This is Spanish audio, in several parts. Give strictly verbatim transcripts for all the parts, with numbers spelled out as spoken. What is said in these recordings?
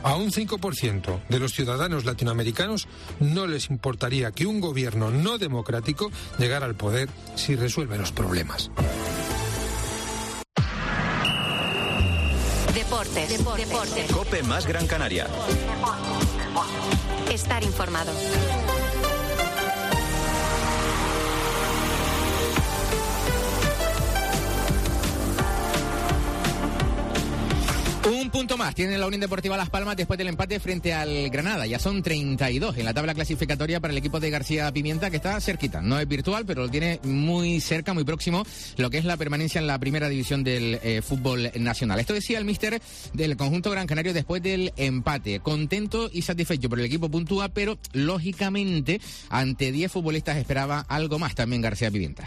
A un cinco por ciento de los ciudadanos latinoamericanos no les importaría que un gobierno no democrático llegara al poder si resuelve los problemas. Deportes. Deportes. Deportes. COPE más Gran Canaria. Estar informado. Un punto más tiene la Unión Deportiva Las Palmas después del empate frente al Granada. Ya son treinta y dos en la tabla clasificatoria para el equipo de García Pimienta, que está cerquita. No es virtual, pero lo tiene muy cerca, muy próximo, lo que es la permanencia en la primera división del eh, fútbol nacional. Esto decía el míster del conjunto gran canario después del empate. Contento y satisfecho por el equipo puntúa, pero lógicamente ante diez futbolistas esperaba algo más también García Pimienta.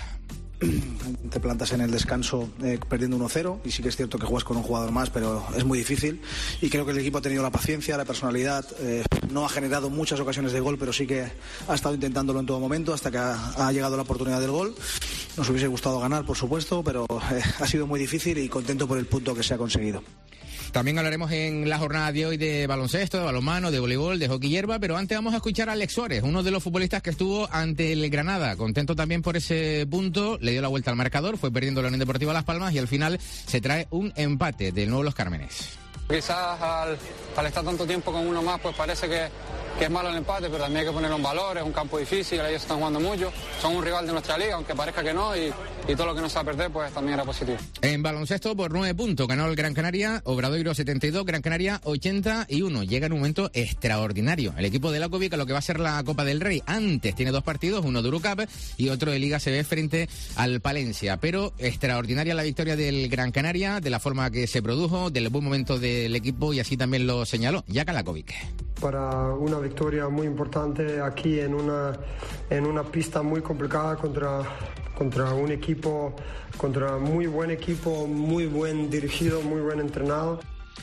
Te plantas en el descanso eh, perdiendo uno cero y sí que es cierto que juegas con un jugador más, pero es muy difícil y creo que el equipo ha tenido la paciencia, la personalidad, eh, no ha generado muchas ocasiones de gol, pero sí que ha estado intentándolo en todo momento hasta que ha, ha llegado la oportunidad del gol. Nos hubiese gustado ganar, por supuesto, pero eh, ha sido muy difícil y contento por el punto que se ha conseguido. También hablaremos en la jornada de hoy de baloncesto, de balonmano, de voleibol, de hockey hierba, pero antes vamos a escuchar a Alex Suárez, uno de los futbolistas que estuvo ante el Granada. Contento también por ese punto, le dio la vuelta al marcador, fue perdiendo la Unión Deportiva Las Palmas y al final se trae un empate del nuevo Los Cármenes. Quizás al, al estar tanto tiempo con uno más, pues parece que, que es malo el empate, pero también hay que ponerlo en valor, es un campo difícil, ellos están jugando mucho, son un rival de nuestra liga, aunque parezca que no, y, y todo lo que nos va a perder, pues también era positivo. En baloncesto, por nueve puntos, ganó el Gran Canaria, Obradoiro setenta y dos, Gran Canaria ochenta y uno. Llega en un momento extraordinario. El equipo de la Covica, lo que va a ser la Copa del Rey, antes tiene dos partidos, uno de Eurocup y otro de Liga C B frente al Palencia, pero extraordinaria la victoria del Gran Canaria, de la forma que se produjo, del buen momento del equipo y así también lo señaló Jaka Lakovic. Para una victoria muy importante aquí en una, en una pista muy complicada contra, contra un equipo, contra muy buen equipo, muy buen dirigido, muy buen entrenado.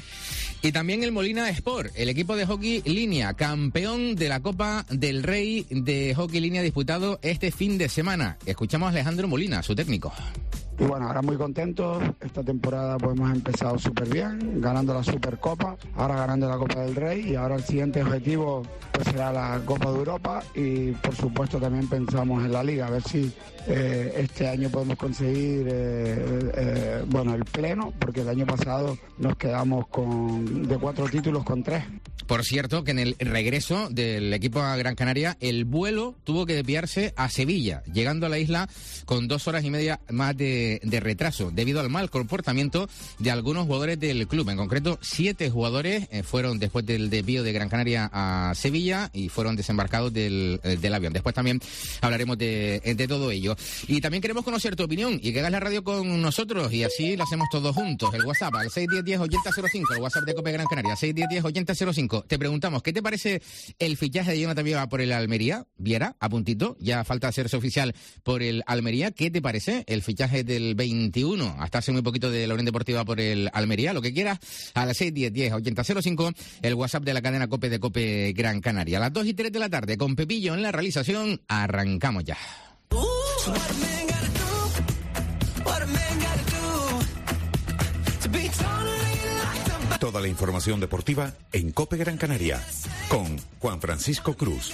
Y también el Molina Sport, el equipo de hockey línea, campeón de la Copa del Rey de hockey línea disputado este fin de semana. Escuchamos a Alejandro Molina, su técnico. Y bueno, ahora muy contentos, esta temporada pues hemos empezado súper bien, ganando la Supercopa, ahora ganando la Copa del Rey y ahora el siguiente objetivo pues será la Copa de Europa y por supuesto también pensamos en la Liga, a ver si eh, este año podemos conseguir eh, eh, bueno el pleno, porque el año pasado nos quedamos con de cuatro títulos con tres. Por cierto, que en el regreso del equipo a Gran Canaria, el vuelo tuvo que desviarse a Sevilla, llegando a la isla con dos horas y media más de, de retraso, debido al mal comportamiento de algunos jugadores del club. En concreto, siete jugadores eh, fueron después del desvío de Gran Canaria a Sevilla y fueron desembarcados del, eh, del avión. Después también hablaremos de, de todo ello. Y también queremos conocer tu opinión y que hagas la radio con nosotros y así lo hacemos todos juntos. El WhatsApp al seis uno cero, uno cero ochenta cero cinco, el WhatsApp de COPE Gran Canaria, seis uno cero, ochenta cero cinco. Te preguntamos, ¿qué te parece el fichaje de Jonathan Viera por el Almería? Viera, a puntito, ya falta hacerse oficial por el Almería. ¿Qué te parece el fichaje del veintiuno? Hasta hace muy poquito de la Unión Deportiva por el Almería. Lo que quieras, a las seis uno cero, ochenta cero cinco, el WhatsApp de la cadena COPE de COPE Gran Canaria. A las dos y tres de la tarde, con Pepillo en la realización, arrancamos ya. Toda la información deportiva en COPE Gran Canaria con Juan Francisco Cruz.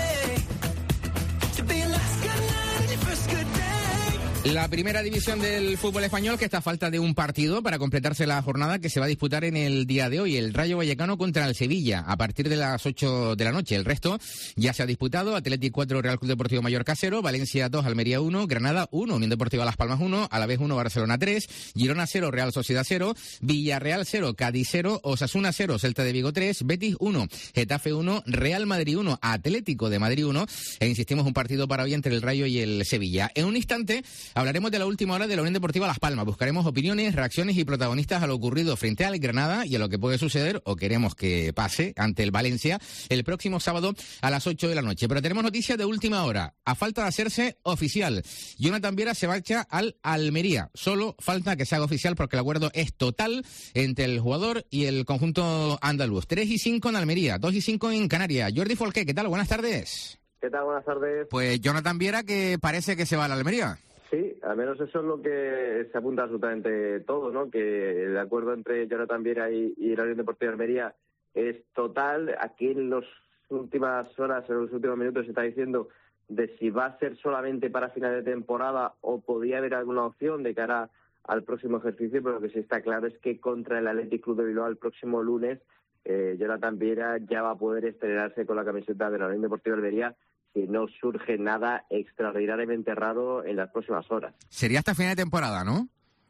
La primera división del fútbol español, que está a falta de un partido para completarse la jornada que se va a disputar en el día de hoy. El Rayo Vallecano contra el Sevilla a partir de las ocho de la noche. El resto ya se ha disputado. Atlético cuatro, Real Club Deportivo Mallorca cero, Valencia dos, Almería uno, Granada uno, Unión Deportiva Las Palmas uno, Alavés uno, Barcelona tres, Girona cero, Real Sociedad cero, Villarreal cero, Cádiz cero, Osasuna cero, Celta de Vigo tres, Betis uno, Getafe uno, Real Madrid uno, Atlético de Madrid uno. E insistimos, un partido para hoy entre el Rayo y el Sevilla. En un instante hablaremos de la última hora de la Unión Deportiva Las Palmas. Buscaremos opiniones, reacciones y protagonistas a lo ocurrido frente al Granada y a lo que puede suceder o queremos que pase ante el Valencia el próximo sábado a las ocho de la noche. Pero tenemos noticias de última hora. A falta de hacerse oficial, Jonathan Viera se marcha al Almería. Solo falta que se haga oficial porque el acuerdo es total entre el jugador y el conjunto andaluz. tres y cinco en Almería, dos y cinco en Canarias. Jordi Folqué, ¿qué tal? Buenas tardes. ¿Qué tal? Buenas tardes. Pues Jonathan Viera, que parece que se va a la Almería. Sí, al menos eso es lo que se apunta absolutamente todo, ¿no? Que el acuerdo entre Jonathan Viera y, y la Unión Deportiva de Almería es total. Aquí en las últimas horas, en los últimos minutos, se está diciendo de si va a ser solamente para final de temporada o podría haber alguna opción de cara al próximo ejercicio, pero lo que sí está claro es que contra el Athletic Club de Bilbao el próximo lunes, eh, Jonathan Viera ya va a poder estrenarse con la camiseta de la Unión Deportiva Almería si no surge nada extraordinariamente raro en las próximas horas. Sería hasta final de temporada, ¿no?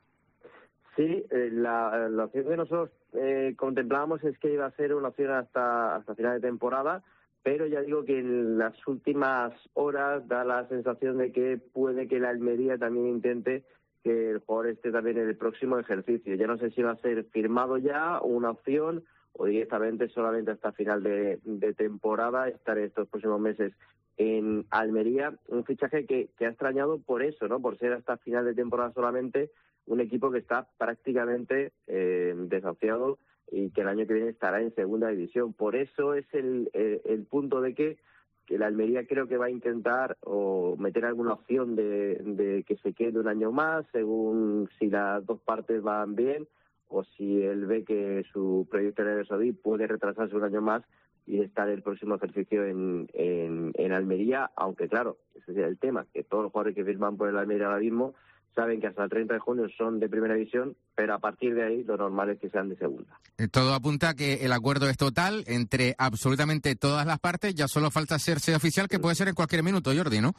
Sí, eh, la, la opción que nosotros eh, contemplábamos es que iba a ser una opción hasta, hasta final de temporada, pero ya digo que en las últimas horas da la sensación de que puede que la Almería también intente que el jugador esté también en el próximo ejercicio. Ya no sé si va a ser firmado ya o una opción o directamente solamente hasta final de, de temporada estar estos próximos meses en Almería. Un fichaje que, que ha extrañado por eso, ¿no? Por ser hasta final de temporada solamente, un equipo que está prácticamente eh, desahuciado y que el año que viene estará en segunda división. Por eso es el, el, el punto de que, que la Almería creo que va a intentar o meter alguna opción de, de que se quede un año más, según si las dos partes van bien, o si él ve que su proyecto en Arabia Saudí puede retrasarse un año más y estar el próximo ejercicio en, en, en Almería, aunque claro, ese es el tema, que todos los jugadores que firman por el Almería ahora mismo saben que hasta el treinta de junio son de primera división, pero a partir de ahí lo normal es que sean de segunda. Todo apunta a que el acuerdo es total entre absolutamente todas las partes, ya solo falta hacerse oficial, que puede ser en cualquier minuto, Jordi, ¿no?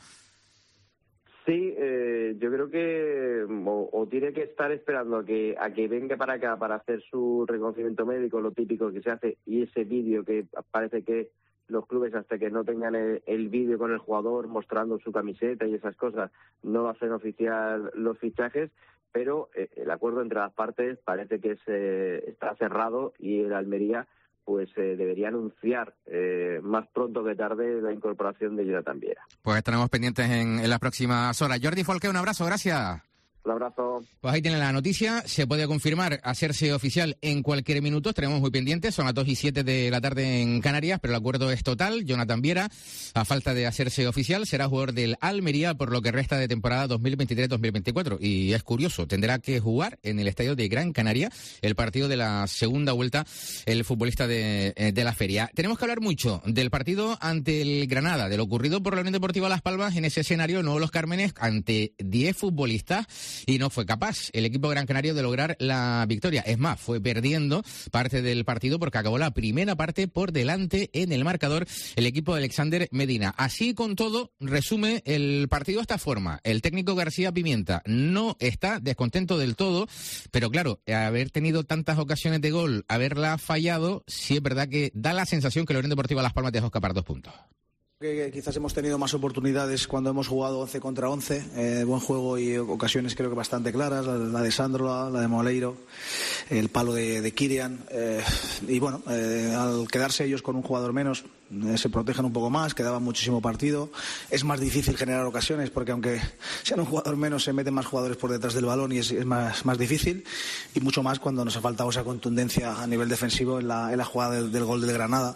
Sí, eh, yo creo que o, o tiene que estar esperando a que a que venga para acá para hacer su reconocimiento médico, lo típico que se hace, y ese vídeo que parece que los clubes, hasta que no tengan el, el vídeo con el jugador mostrando su camiseta y esas cosas, no hacen oficial los fichajes, pero eh, el acuerdo entre las partes parece que se, está cerrado y el Almería pues eh, debería anunciar eh, más pronto que tarde la incorporación de Jonathan Viera. Pues estaremos pendientes en, en las próximas horas. Jordi Folqué, un abrazo, gracias. Un abrazo. Pues ahí tienen la noticia, se puede confirmar, hacerse oficial en cualquier minuto, estaremos muy pendientes, son las dos y siete de la tarde en Canarias, pero el acuerdo es total. Jonathan Viera, a falta de hacerse oficial, será jugador del Almería por lo que resta de temporada dos mil veintitrés dos mil veinticuatro. Y es curioso, tendrá que jugar en el estadio de Gran Canaria el partido de la segunda vuelta, el futbolista de, de la feria. Tenemos que hablar mucho del partido ante el Granada, de lo ocurrido por la Unión Deportiva Las Palmas en ese escenario, no Los Cármenes, ante diez futbolistas, y no fue capaz el equipo gran canario de lograr la victoria. Es más, fue perdiendo parte del partido porque acabó la primera parte por delante en el marcador el equipo de Alexander Medina. Así con todo, resume el partido de esta forma. El técnico García Pimienta no está descontento del todo, pero claro, haber tenido tantas ocasiones de gol, haberla fallado, sí es verdad que da la sensación que la Unión Deportiva Las Palmas dejó escapar dos puntos. Que quizás hemos tenido más oportunidades cuando hemos jugado once contra once, eh, buen juego y ocasiones creo que bastante claras, la, la de Sandro, la, la de Moleiro, el palo de, de Kirian, eh, y bueno, eh, al quedarse ellos con un jugador menos, eh, se protegen un poco más, quedaban muchísimo partido, es más difícil generar ocasiones porque aunque sean un jugador menos se meten más jugadores por detrás del balón y es, es más, más difícil, y mucho más cuando nos ha faltado esa contundencia a nivel defensivo en la, en la jugada del, del gol del Granada.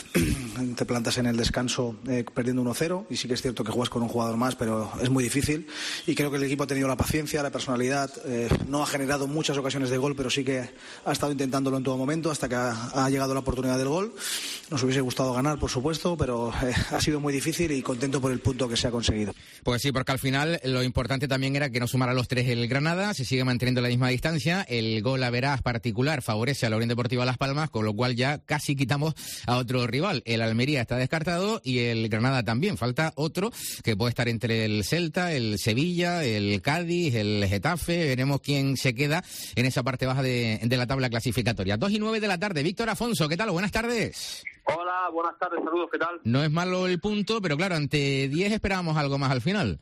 Te plantas en el descanso Eh, perdiendo uno cero y sí que es cierto que juegas con un jugador más, pero es muy difícil y creo que el equipo ha tenido la paciencia, la personalidad, eh, no ha generado muchas ocasiones de gol, pero sí que ha estado intentándolo en todo momento hasta que ha, ha llegado la oportunidad del gol. Nos hubiese gustado ganar, por supuesto, pero eh, ha sido muy difícil y contento por el punto que se ha conseguido. Pues sí, porque al final lo importante también era que no sumara los tres el Granada, se sigue manteniendo la misma distancia, el gol a veraz particular favorece a la Unión Deportiva Las Palmas, con lo cual ya casi quitamos a otro rival. El Almería está descartado y el Granada también. Falta otro que puede estar entre el Celta, el Sevilla, el Cádiz, el Getafe. Veremos quién se queda en esa parte baja de, de la tabla clasificatoria. Dos y nueve de la tarde. Víctor Afonso, ¿qué tal? Buenas tardes. Hola, buenas tardes, saludos, ¿qué tal? No es malo el punto, pero claro, ante diez esperábamos algo más al final.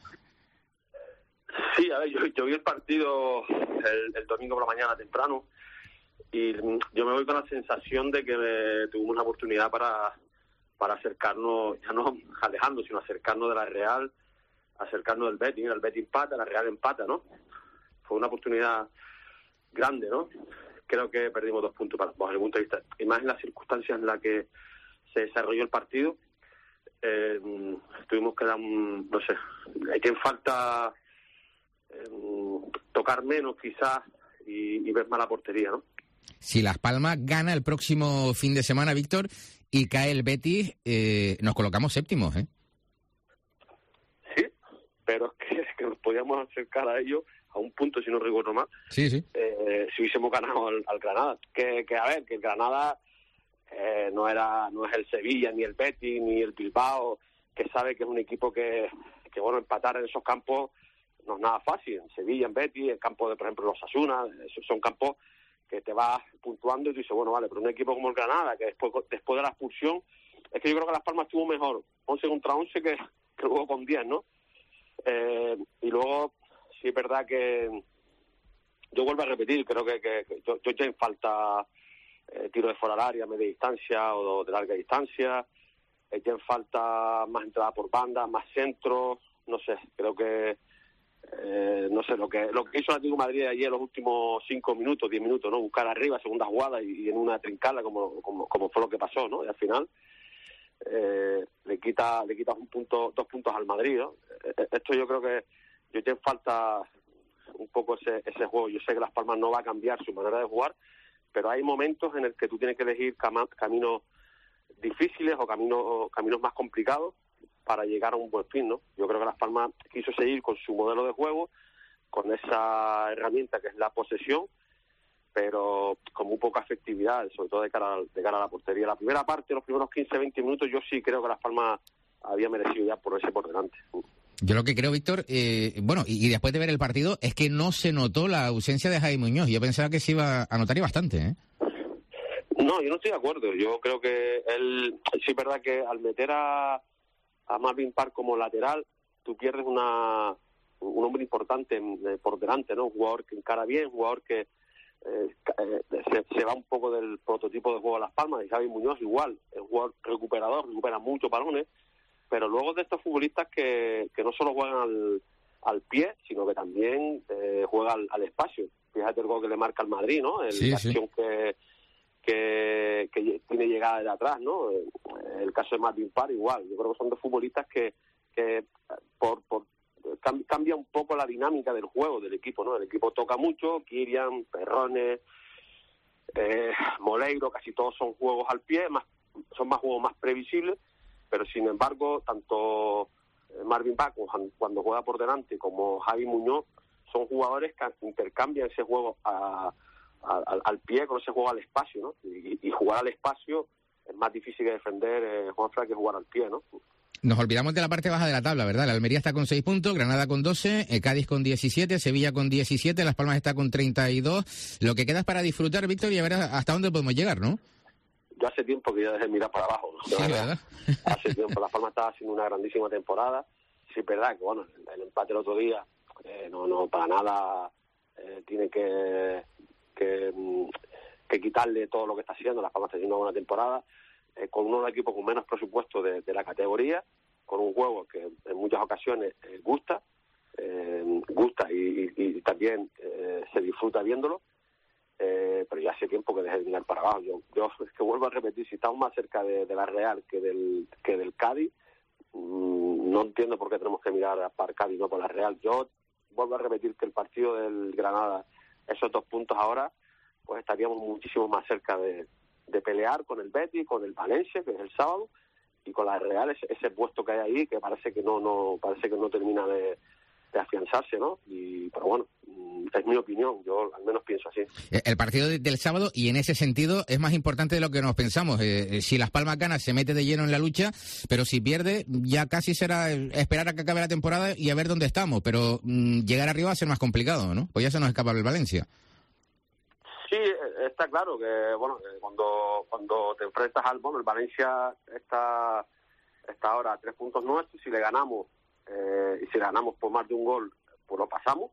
Sí, a ver, yo, yo vi el partido el, el domingo por la mañana temprano y yo me voy con la sensación de que me, tuvimos una oportunidad para... para acercarnos, ya no alejando, sino acercarnos de la Real, acercarnos del Betis. El Betis empata, la Real empata, ¿no? Fue una oportunidad grande, ¿no? Creo que perdimos dos puntos para, bajo mi punto de vista. Y más en las circunstancias en las que se desarrolló el partido, eh, tuvimos que dar, un, no sé, hay que en falta eh, tocar menos quizás y, y ver más la portería, ¿no? Si Las Palmas gana el próximo fin de semana, Víctor, y cae el Betis, eh, nos colocamos séptimos, ¿eh? Sí, pero es que, que nos podíamos acercar a ellos a un punto, si no recuerdo mal, sí, sí. Eh, si hubiésemos ganado al, al Granada. Que, que, a ver, que el Granada eh, no era no es el Sevilla, ni el Betis, ni el Bilbao, que sabe que es un equipo que, que bueno, empatar en esos campos no es nada fácil. En Sevilla, en Betis, el campo de, por ejemplo, los Asuna, esos son campos que te vas puntuando y tú dices, bueno, vale, pero un equipo como el Granada, que después después de la expulsión, es que yo creo que Las Palmas estuvo mejor once contra once que, que luego con diez, ¿no? Eh, y luego, sí es verdad que yo vuelvo a repetir, creo que, que, que yo, yo eché en falta eh, tiro de fuera del área, media distancia o de larga distancia, eché en falta más entrada por banda, más centro, no sé, creo que Eh, no sé, lo que lo que hizo el Atlético de Madrid ayer en los últimos cinco minutos, diez minutos, ¿no? Buscar arriba, segunda jugada y, y en una trincada como, como como fue lo que pasó, ¿no? Y al final eh, le quita le quitas un punto, dos puntos al Madrid, ¿no? Esto yo creo que yo tengo falta un poco ese ese juego. Yo sé que Las Palmas no va a cambiar su manera de jugar, pero hay momentos en el que tú tienes que elegir cam- caminos difíciles o caminos caminos más complicados para llegar a un buen fin, ¿no? Yo creo que Las Palmas quiso seguir con su modelo de juego, con esa herramienta que es la posesión, pero con muy poca efectividad, sobre todo de cara, a, de cara a la portería. La primera parte, los primeros quince a veinte minutos, yo sí creo que Las Palmas había merecido ya ponerse por delante. Yo lo que creo, Víctor, eh, bueno, y, y después de ver el partido, es que no se notó la ausencia de Javi Muñoz. Yo pensaba que se iba a notar y bastante, ¿eh? No, yo no estoy de acuerdo. Yo creo que él, sí es verdad que al meter a a Marvin Park como lateral, tú pierdes una un hombre importante eh, por delante, ¿no? Un jugador que encara bien, un jugador que eh, eh, se, se va un poco del prototipo de juego de Las Palmas, y Javi Muñoz igual, es un jugador recuperador, recupera muchos balones, pero luego de estos futbolistas que, que no solo juegan al, al pie, sino que también eh, juegan al, al espacio. Fíjate el gol que le marca al Madrid, ¿no? El, sí, la sí. acción que Que, que tiene llegada de atrás, ¿no? El caso de Marvin Park igual. Yo creo que son dos futbolistas que, que por, por cambia un poco la dinámica del juego del equipo, ¿no? El equipo toca mucho, Kirian, Perrone, eh, Moleiro, casi todos son juegos al pie, más son más juegos más previsibles, pero sin embargo, tanto Marvin Park cuando juega por delante como Javi Muñoz son jugadores que intercambian ese juego a Al, al pie con ese juego al espacio, ¿no? Y, y jugar al espacio es más difícil que defender, eh, Juanfran, que jugar al pie, ¿no? Nos olvidamos de la parte baja de la tabla, ¿verdad? La Almería está con seis puntos, Granada con doce, eh, Cádiz con diecisiete, Sevilla con diecisiete, Las Palmas está con treinta y dos. Lo que queda es para disfrutar, Víctor, y a ver hasta dónde podemos llegar, ¿no? Yo hace tiempo que ya dejé de mirar para abajo, ¿no? Sí, ¿verdad? Hace tiempo. Las Palmas estaba haciendo una grandísima temporada. Sí, es verdad que, bueno, el empate el otro día, eh, no, no, para nada eh, tiene que... que que quitarle todo lo que está haciendo. Las Palmas está haciendo una buena temporada, eh, con uno de los equipos con menos presupuesto de, de la categoría, con un juego que en muchas ocasiones eh, gusta, eh, gusta y, y, y también eh, se disfruta viéndolo, eh, pero ya hace tiempo que dejé de mirar para abajo. Yo, yo es que vuelvo a repetir, si estamos más cerca de, de la Real que del que del Cádiz, mmm, no entiendo por qué tenemos que mirar para el Cádiz, no por la Real. Yo vuelvo a repetir que el partido del Granada, esos dos puntos ahora, pues estaríamos muchísimo más cerca de, de pelear con el Betis, con el Valencia, que es el sábado, y con la Real, ese, ese puesto que hay ahí, que parece que no no parece que no termina de, de afianzarse, ¿no? Y pero bueno, es mi opinión, yo al menos pienso así. El partido del sábado, y en ese sentido, es más importante de lo que nos pensamos. Eh, si Las Palmas gana, se mete de lleno en la lucha, pero si pierde, ya casi será esperar a que acabe la temporada y a ver dónde estamos, pero mmm, llegar arriba va a ser más complicado, ¿no? Pues ya se nos escapa el Valencia. Sí, está claro que, bueno, cuando cuando te enfrentas al, bueno, el Valencia está, está ahora a tres puntos nuestros, si le ganamos, eh, y si le ganamos por más de un gol, pues lo pasamos,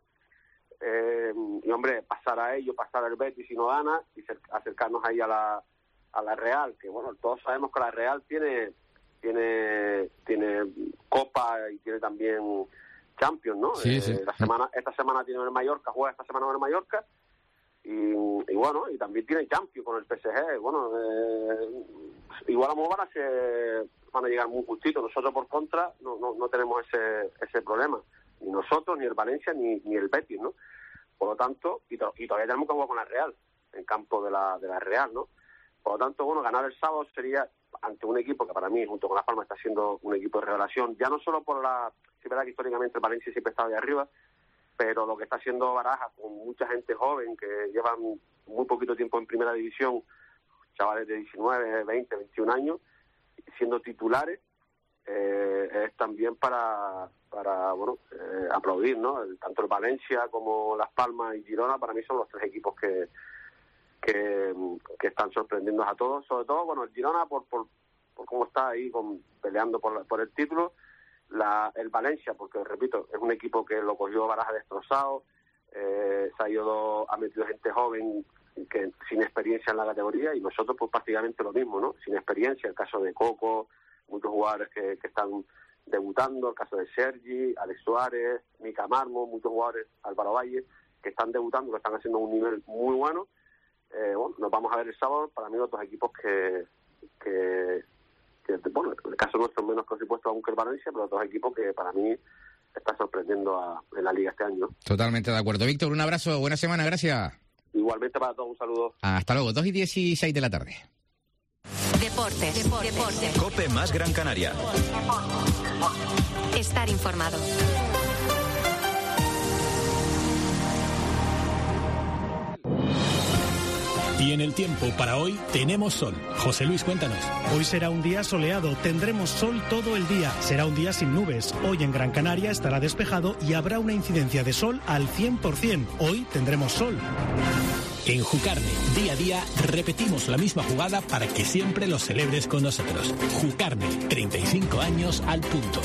eh, y hombre, pasar a ellos, pasar al Betis si no gana, y acercarnos ahí a la a la Real, que bueno, todos sabemos que la Real tiene tiene tiene Copa y tiene también Champions, ¿no? Sí, eh, sí. La semana, esta semana tiene el Mallorca, juega esta semana en el Mallorca, Y, y bueno, y también tiene Champions con el P S G. Bueno, eh, igual a lo mejor van a, ser, van a llegar muy justitos. Nosotros, por contra, no, no, no tenemos ese ese problema. Ni nosotros, ni el Valencia, ni, ni el Betis, ¿no? Por lo tanto, y, to- y todavía tenemos que jugar con la Real. en campo de la, de la Real, ¿no? Por lo tanto, bueno, ganar el sábado sería ante un equipo que para mí, junto con Las Palmas, está siendo un equipo de revelación, ya no solo por la, sí, verdad que históricamente el Valencia siempre estaba de arriba, pero lo que está haciendo Baraja, con mucha gente joven que llevan muy poquito tiempo en primera división, chavales de diecinueve, veinte, veintiún años, siendo titulares, eh, es también para, para bueno, eh, aplaudir, ¿no? Tanto el Valencia como Las Palmas y Girona, para mí son los tres equipos que que, que están sorprendiendo a todos, sobre todo, bueno, el Girona por, por, por cómo está ahí con, peleando por, por el título, la, el Valencia, porque repito, es un equipo que lo cogió Baraja destrozado, eh, se ha ido, ha metido gente joven que sin experiencia en la categoría, y nosotros pues prácticamente lo mismo, ¿no? Sin experiencia, el caso de Coco, muchos jugadores que, que están debutando, el caso de Sergi, Alex Suárez, Mica Marmo, muchos jugadores, Álvaro Valle, que están debutando, que están haciendo un nivel muy bueno. Eh, bueno, nos vamos a ver el sábado, para mí otros equipos que, que, que bueno, en el caso nuestro menos por supuesto aún que el Valencia, pero otros equipos que para mí está sorprendiendo a, en la Liga este año. Totalmente de acuerdo. Víctor, un abrazo, buena semana, gracias. Igualmente para todos, un saludo. Hasta luego, dos y dieciséis de la tarde. Deportes, deportes, deportes. Cope más Gran Canaria. Estar informado. Y en el tiempo para hoy tenemos sol. José Luis, cuéntanos. Hoy será un día soleado, tendremos sol todo el día. Será un día sin nubes. Hoy en Gran Canaria estará despejado y habrá una incidencia de sol al cien por ciento. Hoy tendremos sol. En Jucarne, día a día, repetimos la misma jugada para que siempre lo celebres con nosotros. Jucarne, treinta y cinco años al punto.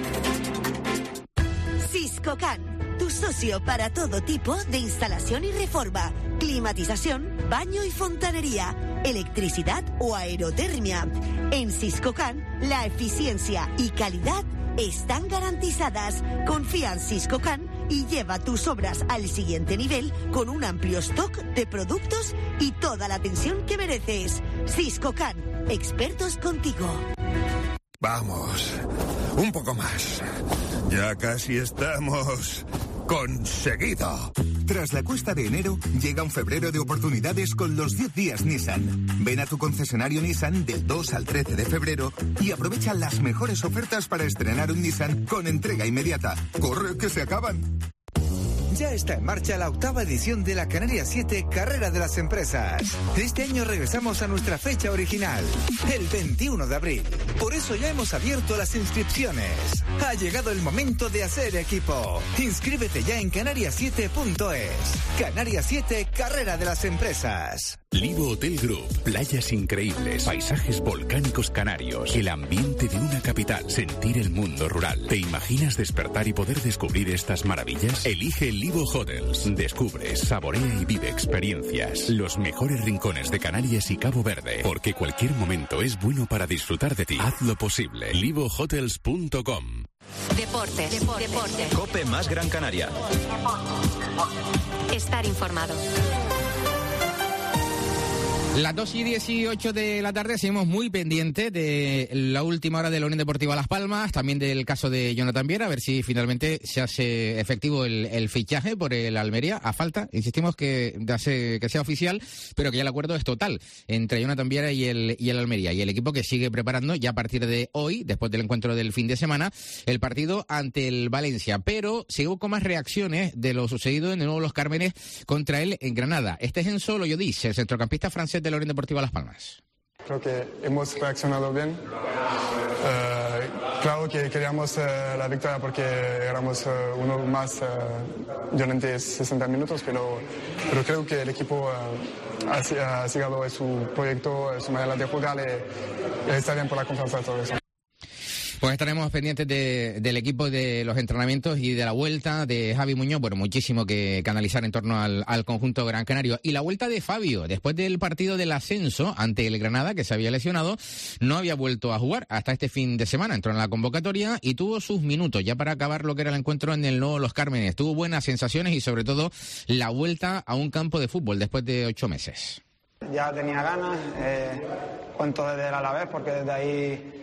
Siscocan, tu socio para todo tipo de instalación y reforma, climatización, baño y fontanería, electricidad o aerotermia. En Siscocan, la eficiencia y calidad están garantizadas. Confía en Siscocan y lleva tus obras al siguiente nivel con un amplio stock de productos y toda la atención que mereces. Siscocan, expertos contigo. Vamos, un poco más. Ya casi estamos conseguido. Tras la cuesta de enero, llega un febrero de oportunidades con los diez días Nissan. Ven a tu concesionario Nissan del dos al trece de febrero y aprovecha las mejores ofertas para estrenar un Nissan con entrega inmediata. ¡Corre, que se acaban! Ya está en marcha la octava edición de la Canarias siete Carrera de las Empresas. Este año regresamos a nuestra fecha original, el veintiuno de abril. Por eso ya hemos abierto las inscripciones. Ha llegado el momento de hacer equipo. Inscríbete ya en canarias siete punto es. Canarias siete Carrera de las Empresas. Livo Hotel Group, playas increíbles, paisajes volcánicos canarios, el ambiente de una capital, sentir el mundo rural. ¿Te imaginas despertar y poder descubrir estas maravillas? Elige Livo Hotels. Descubre, saborea y vive experiencias. Los mejores rincones de Canarias y Cabo Verde, porque cualquier momento es bueno para disfrutar de ti. Haz lo posible. livo hotels punto com. Deportes, deportes, deportes. Cope más Gran Canaria. Estar informado. Las dos y dieciocho de la tarde seguimos muy pendientes de la última hora de la Unión Deportiva Las Palmas, también del caso de Jonathan Viera, a ver si finalmente se hace efectivo el, el fichaje por el Almería. A falta, insistimos, que, hace, que sea oficial, pero que ya el acuerdo es total entre Jonathan Viera y el, y el Almería. Y el equipo que sigue preparando ya a partir de hoy, después del encuentro del fin de semana, el partido ante el Valencia. Pero sigo con más reacciones de lo sucedido en de nuevo Los Cármenes contra él en Granada. Este es Enzo Loyodis, el centrocampista francés de la Unión Deportiva Las Palmas. Creo que hemos reaccionado bien. Uh, claro que queríamos uh, la victoria porque éramos uh, uno más uh, durante sesenta minutos, pero, pero creo que el equipo uh, ha, ha seguido su proyecto, su manera de jugar y, y está bien por la confianza de todo eso. Pues estaremos pendientes de, del equipo, de los entrenamientos y de la vuelta de Javi Muñoz. Bueno, muchísimo que, que analizar en torno al, al conjunto gran canario. Y la vuelta de Fabio, después del partido del ascenso ante el Granada, que se había lesionado, no había vuelto a jugar hasta este fin de semana. Entró en la convocatoria y tuvo sus minutos ya para acabar lo que era el encuentro en el nuevo Los Cármenes. Tuvo buenas sensaciones y sobre todo la vuelta a un campo de fútbol después de ocho meses. Ya tenía ganas, eh, cuento desde el Alavés, porque desde ahí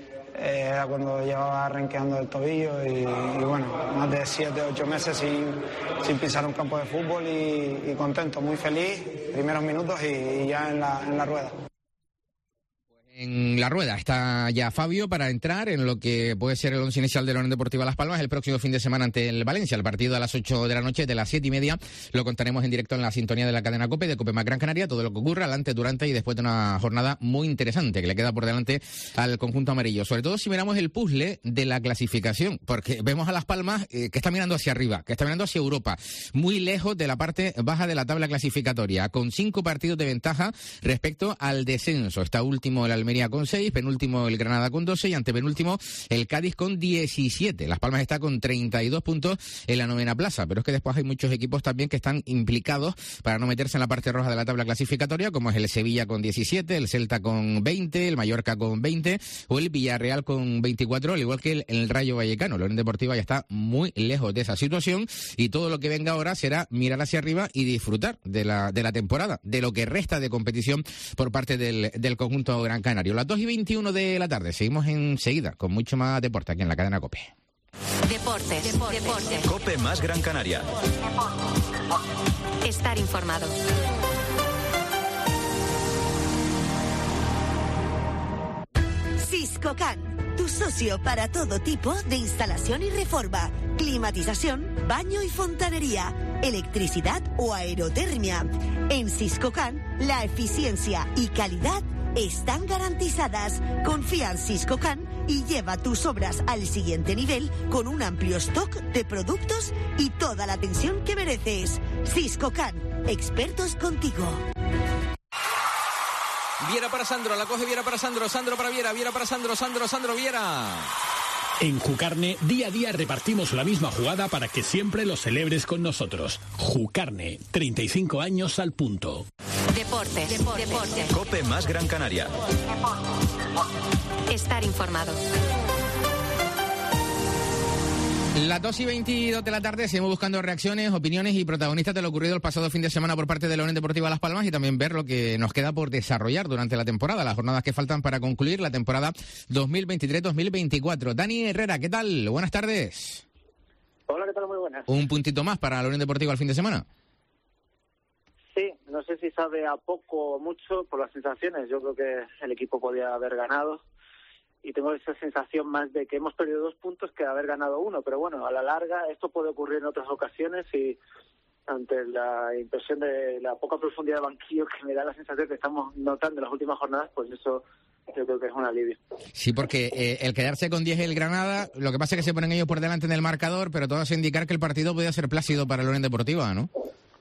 eh, era cuando llevaba renqueando el tobillo y, y bueno, más de siete, ocho meses sin, sin pisar un campo de fútbol y, y contento, muy feliz, primeros minutos y, y ya en la, en la rueda. En la rueda está ya Fabio para entrar en lo que puede ser el once inicial de la Unión Deportiva Las Palmas el próximo fin de semana ante el Valencia. El partido a las ocho de la noche, de las siete y media, lo contaremos en directo en la sintonía de la cadena COPE, de COPE más Gran Canaria, todo lo que ocurra antes, durante y después de una jornada muy interesante que le queda por delante al conjunto amarillo. Sobre todo si miramos el puzzle de la clasificación, porque vemos a Las Palmas eh, que está mirando hacia arriba, que está mirando hacia Europa, muy lejos de la parte baja de la tabla clasificatoria, con cinco partidos de ventaja respecto al descenso. Está último el Almería con seis, penúltimo el Granada con doce y antepenúltimo el Cádiz con diecisiete. Las Palmas está con treinta y dos puntos en la novena plaza, pero es que después hay muchos equipos también que están implicados para no meterse en la parte roja de la tabla clasificatoria, como es el Sevilla con diecisiete, el Celta con veinte, el Mallorca con veinte o el Villarreal con veinticuatro, al igual que el, el Rayo Vallecano. La Unión Deportiva ya está muy lejos de esa situación y todo lo que venga ahora será mirar hacia arriba y disfrutar de la, de la temporada, de lo que resta de competición por parte del, del conjunto gran canario. Las dos y veintiuno de la tarde. Seguimos enseguida con mucho más deporte aquí en la cadena COPE. Deportes, deportes, deportes. COPE más Gran Canaria. Estar informado. Siscocan, tu socio para todo tipo de instalación y reforma, climatización, baño y fontanería, electricidad o aerotermia. En Siscocan, la eficiencia y calidad están garantizadas. Confía en Siscocan y lleva tus obras al siguiente nivel con un amplio stock de productos y toda la atención que mereces. Siscocan, expertos contigo. Viera para Sandro, la coge Viera para Sandro, Sandro para Viera, Viera para Sandro, Sandro, Sandro, Viera. En Jucarne, día a día repartimos la misma jugada para que siempre lo celebres con nosotros. Jucarne, treinta y cinco años al punto. Deportes, deportes, deportes. COPE más Gran Canaria. Estar informado. Las dos y veintidós de la tarde seguimos buscando reacciones, opiniones y protagonistas de lo ocurrido el pasado fin de semana por parte de la Unión Deportiva Las Palmas y también ver lo que nos queda por desarrollar durante la temporada, las jornadas que faltan para concluir la temporada dos mil veintitrés dos mil veinticuatro. Dani Herrera, ¿qué tal? Buenas tardes. Hola, ¿qué tal? Muy buenas. ¿Un puntito más para la Unión Deportiva el fin de semana? Sí, no sé si sabe a poco o mucho por las sensaciones. Yo creo que el equipo podía haber ganado. Y tengo esa sensación más de que hemos perdido dos puntos que haber ganado uno. Pero bueno, a la larga esto puede ocurrir en otras ocasiones y ante la impresión de la poca profundidad de banquillo que me da la sensación que estamos notando en las últimas jornadas, pues eso yo creo que es un alivio. Sí, porque eh, el quedarse con diez el Granada, lo que pasa es que se ponen ellos por delante en el marcador, pero todo hace indicar que el partido podía ser plácido para la Unión Deportiva, ¿no?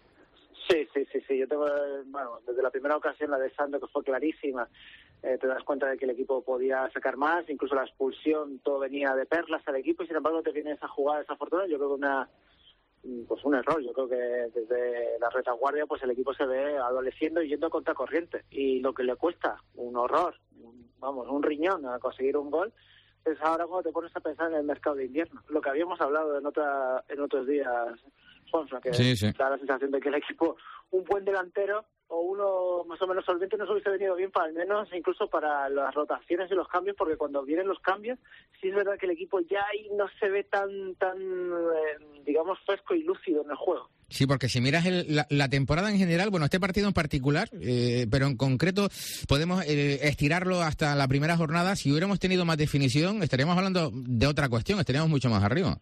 Sí, sí, sí, sí. Yo tengo, bueno, desde la primera ocasión, la de Sandro, que fue clarísima, eh, te das cuenta de que el equipo podía sacar más, incluso la expulsión, todo venía de perlas al equipo y sin embargo te viene esa jugada desafortunada. Yo creo que una, pues un error. Yo creo que desde la retaguardia pues el equipo se ve adoleciendo y yendo a contracorriente y lo que le cuesta, un horror, un, vamos, un riñón a conseguir un gol, es ahora cuando te pones a pensar en el mercado de invierno. Lo que habíamos hablado en otra en otros días, Juanfran, que sí, sí. da la sensación de que el equipo, un buen delantero o uno más o menos solvente nos hubiese venido bien para al menos incluso para las rotaciones y los cambios, porque cuando vienen los cambios sí es verdad que el equipo ya ahí no se ve tan tan eh, digamos fresco y lúcido en el juego. Sí, porque si miras el, la, la temporada en general, bueno, este partido en particular, eh, pero en concreto podemos eh, estirarlo hasta la primera jornada. Si hubiéramos tenido más definición, estaríamos hablando de otra cuestión, estaríamos mucho más arriba.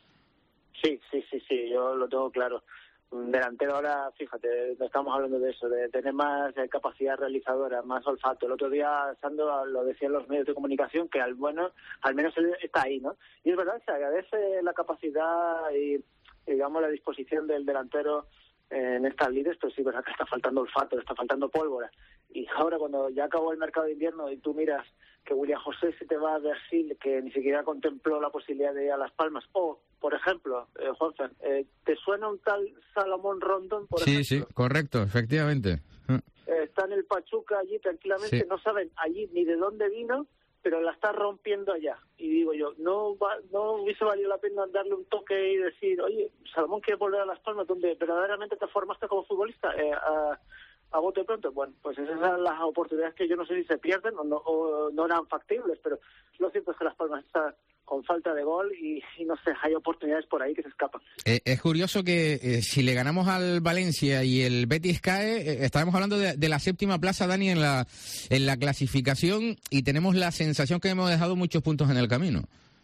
Sí, sí, sí, sí, yo lo tengo claro. Un delantero ahora, fíjate, estamos hablando de eso, de tener más eh, capacidad realizadora, más olfato. El otro día, Sandro, lo decía en los medios de comunicación, que al bueno, al menos él está ahí, ¿no? Y es verdad, se agradece la capacidad y, digamos, la disposición del delantero en estas lides, pero sí, verdad que está faltando olfato, está faltando pólvora. Y ahora, cuando ya acabó el mercado de invierno y tú miras que William José se te va a Brasil, que ni siquiera contempló la posibilidad de ir a Las Palmas, o, por ejemplo, eh, Juanfran, eh, ¿te suena un tal Salomón Rondón, por sí, ejemplo? Sí, sí, correcto, efectivamente. Eh, está en el Pachuca allí tranquilamente, Sí. no saben allí ni de dónde vino, pero la está rompiendo allá. Y digo yo, no va, no hubiese valido la pena darle un toque y decir, oye, Salomón quiere volver a Las Palmas, donde verdaderamente te formaste como futbolista, eh, a, a bote pronto. Bueno, pues esas eran las oportunidades que yo no sé si se pierden o no, o no eran factibles, pero lo cierto es que Las Palmas está con falta de gol y, y no sé, hay oportunidades por ahí que se escapan. Eh, es curioso que eh, si le ganamos al Valencia y el Betis cae, eh, estaremos hablando de, de la séptima plaza, Dani, en la en la clasificación, y tenemos la sensación que hemos dejado muchos puntos en el camino.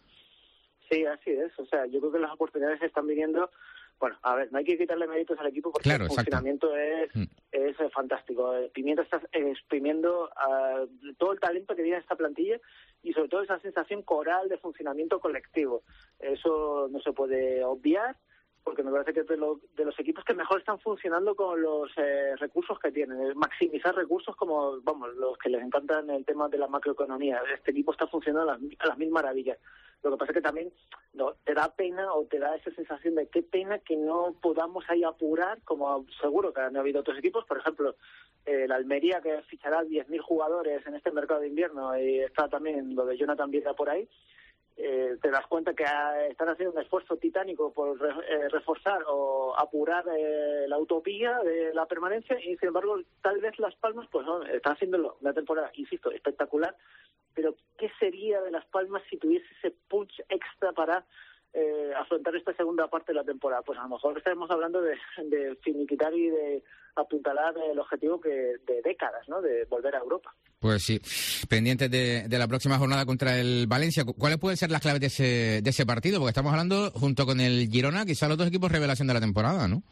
Sí, así es. O sea, yo creo que las oportunidades se están viniendo. Bueno, a ver, no hay que quitarle méritos al equipo porque claro, el exacto. funcionamiento es, mm. es eh, fantástico. Pimienta está exprimiendo uh, todo el talento que tiene esta plantilla y sobre todo esa sensación coral de funcionamiento colectivo. Eso no se puede obviar porque me parece que es de, lo, de los equipos que mejor están funcionando con los eh, recursos que tienen. Maximizar recursos como, vamos, los que les encantan el tema de la macroeconomía. Este equipo está funcionando a las, a las mil maravillas. Lo que pasa es que también no, te da pena o te da esa sensación de qué pena que no podamos ahí apurar, como seguro que han habido otros equipos. Por ejemplo, eh, la Almería, que fichará diez mil jugadores en este mercado de invierno, y está también lo de Jonathan Viera por ahí. Eh, te das cuenta que ha, están haciendo un esfuerzo titánico por re, eh, reforzar o apurar eh, la utopía de la permanencia y, sin embargo, tal vez Las Palmas pues no, están haciendo una temporada, insisto, espectacular, pero ¿qué sería de Las Palmas si tuviese ese punch extra para eh, afrontar esta segunda parte de la temporada? Pues a lo mejor estaremos hablando de, de finiquitar y de apuntalar el objetivo que de décadas, ¿no?, de volver a Europa. Pues sí, pendientes de, de la próxima jornada contra el Valencia. ¿Cuáles pueden ser las claves de ese, de ese partido? Porque estamos hablando, junto con el Girona, quizá los dos equipos revelación de la temporada, ¿no?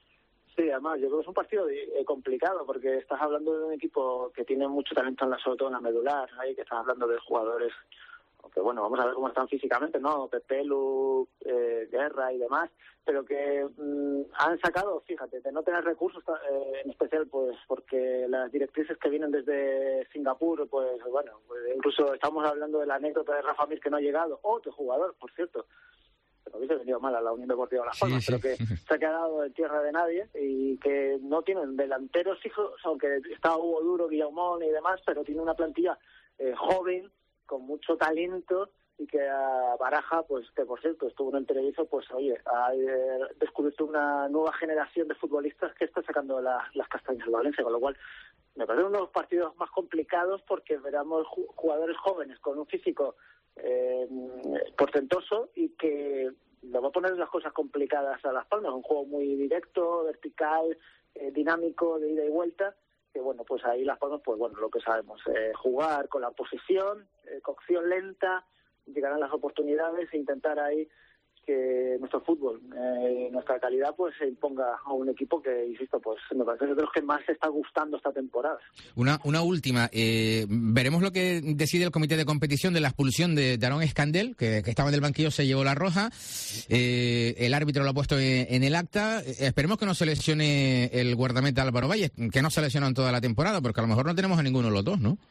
Sí, además, yo creo que es un partido eh, complicado, porque estás hablando de un equipo que tiene mucho talento, en la, sobre todo en la medular, ahí que estás hablando de jugadores, que bueno, vamos a ver cómo están físicamente, ¿no? Pepelu, eh, Guerra y demás, pero que mmm, han sacado, fíjate, de no tener recursos, eh, en especial pues porque las directrices que vienen desde Singapur, pues bueno, pues, incluso estamos hablando de la anécdota de Rafa Mir, que no ha llegado, otro jugador, por cierto, que no hubiese venido mal a la Unión Deportiva Las Palmas, sí, sí. pero que se ha quedado en tierra de nadie y que no tienen delanteros fijos, aunque está Hugo Duro, Guillamón y demás, pero tiene una plantilla eh, joven, con mucho talento, y que a Baraja, pues que por cierto estuvo en el televisor, pues oye, ha eh, descubierto una nueva generación de futbolistas que está sacando la, las castañas al Valencia, con lo cual me parecen unos partidos más complicados porque veremos jugadores jóvenes con un físico eh, portentoso y que le va a poner las cosas complicadas a Las Palmas, un juego muy directo, vertical, eh, dinámico, de ida y vuelta, que bueno, pues ahí Las Palmas, pues bueno, lo que sabemos, eh, jugar con la posesión, eh, cocción lenta, llegarán las oportunidades e intentar ahí que nuestro fútbol, eh, nuestra calidad, pues se imponga a un equipo que, insisto, pues me parece de los que más se está gustando esta temporada. Una una última, eh, veremos lo que decide el comité de competición de la expulsión de, de Aarón Escandel, que, que estaba en el banquillo, se llevó la roja, eh, el árbitro lo ha puesto en, en el acta, eh, esperemos que no se lesione el guardameta Álvaro Valles, que no se lesionó en toda la temporada, porque a lo mejor no tenemos a ninguno de los dos, ¿no?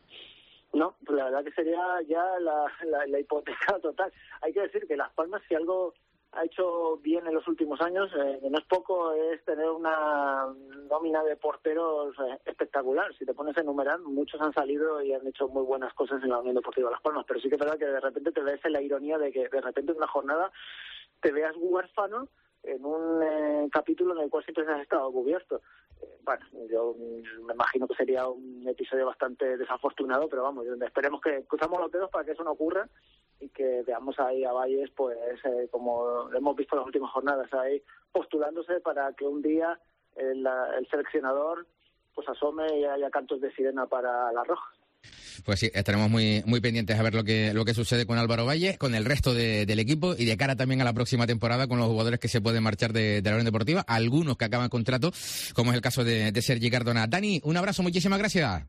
No, pues la verdad que sería ya la, la, la hipoteca total. Hay que decir que Las Palmas, si algo ha hecho bien en los últimos años, eh, no es poco, es tener una nómina de porteros eh, espectacular. Si te pones a enumerar, muchos han salido y han hecho muy buenas cosas en la Unión Deportiva Las Palmas, pero sí que es verdad que de repente te ves en la ironía de que de repente en una jornada te veas huérfano en un eh, capítulo en el cual siempre has estado cubierto. Eh, bueno, yo me imagino que sería un episodio bastante desafortunado, pero vamos, esperemos que cruzamos los dedos para que eso no ocurra y que veamos ahí a Valles, pues eh, como hemos visto en las últimas jornadas, ahí postulándose para que un día el, el seleccionador pues asome y haya cantos de sirena para la roja. Pues sí, estaremos muy muy pendientes a ver lo que lo que sucede con Álvaro Valles, con el resto de, del equipo y de cara también a la próxima temporada con los jugadores que se pueden marchar de, de la Unión Deportiva, algunos que acaban contrato, como es el caso de, de Sergi Cardona. Dani, un abrazo, muchísimas gracias.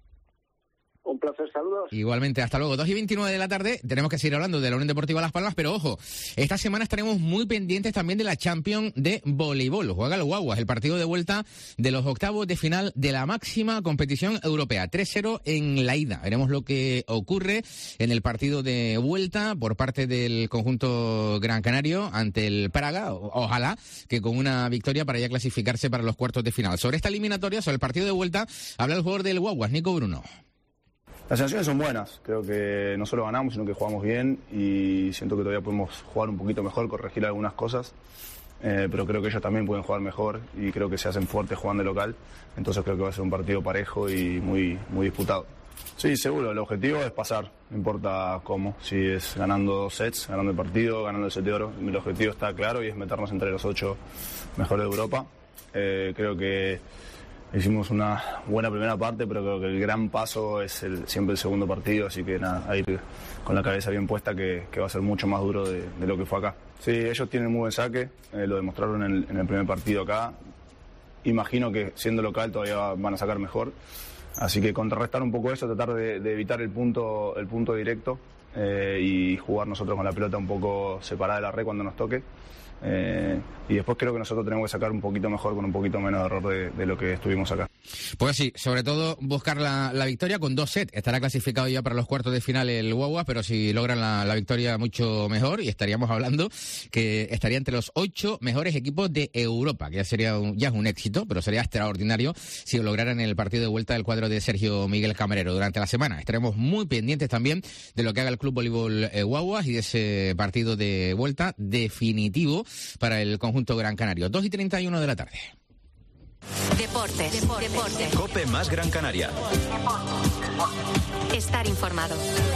Un placer, saludos. Igualmente, hasta luego. dos y veintinueve de la tarde, tenemos que seguir hablando de la Unión Deportiva Las Palmas, pero ojo, esta semana estaremos muy pendientes también de la Champions de voleibol. Juega el Guaguas, el partido de vuelta de los octavos de final de la máxima competición europea. tres cero en la ida. Veremos lo que ocurre en el partido de vuelta por parte del conjunto gran canario ante el Praga. Ojalá que con una victoria para ya clasificarse para los cuartos de final. Sobre esta eliminatoria, sobre el partido de vuelta, habla el jugador del Guaguas, Nico Bruno. Las sensaciones son buenas, creo que no solo ganamos, sino que jugamos bien y siento que todavía podemos jugar un poquito mejor, corregir algunas cosas. eh, pero creo que ellos también pueden jugar mejor y creo que se hacen fuertes jugando de local, entonces creo que va a ser un partido parejo y muy, muy disputado. Sí, seguro, el objetivo es pasar, no importa cómo, si es ganando dos sets, ganando el partido, ganando el set de oro, el objetivo está claro y es meternos entre los ocho mejores de Europa. Eh, creo que hicimos una buena primera parte, pero creo que el gran paso es el, siempre el segundo partido, así que nada, a ir con la cabeza bien puesta que, que va a ser mucho más duro de, de lo que fue acá. Sí, ellos tienen muy buen saque, eh, lo demostraron en el, en el primer partido acá, imagino que siendo local todavía van a sacar mejor. Así que contrarrestar un poco eso, tratar de, de evitar el punto, el punto directo eh, y jugar nosotros con la pelota un poco separada de la red cuando nos toque. Eh, y después creo que nosotros tenemos que sacar un poquito mejor con un poquito menos de error de, de lo que estuvimos acá. Pues sí, sobre todo buscar la, la victoria con dos sets. Estará clasificado ya para los cuartos de final el Guagua, pero si logran la, la victoria mucho mejor, y estaríamos hablando que estaría entre los ocho mejores equipos de Europa, que ya sería un, ya es un éxito, pero sería extraordinario si lograran el partido de vuelta del cuadro de Sergio Miguel Camarero durante la semana. Estaremos muy pendientes también de lo que haga el Club Voleibol eh, Guaguas y de ese partido de vuelta definitivo para el conjunto Gran Canario. dos y treinta y uno de la tarde. Deportes, deportes, deportes. Cope más Gran Canaria. Estar informado.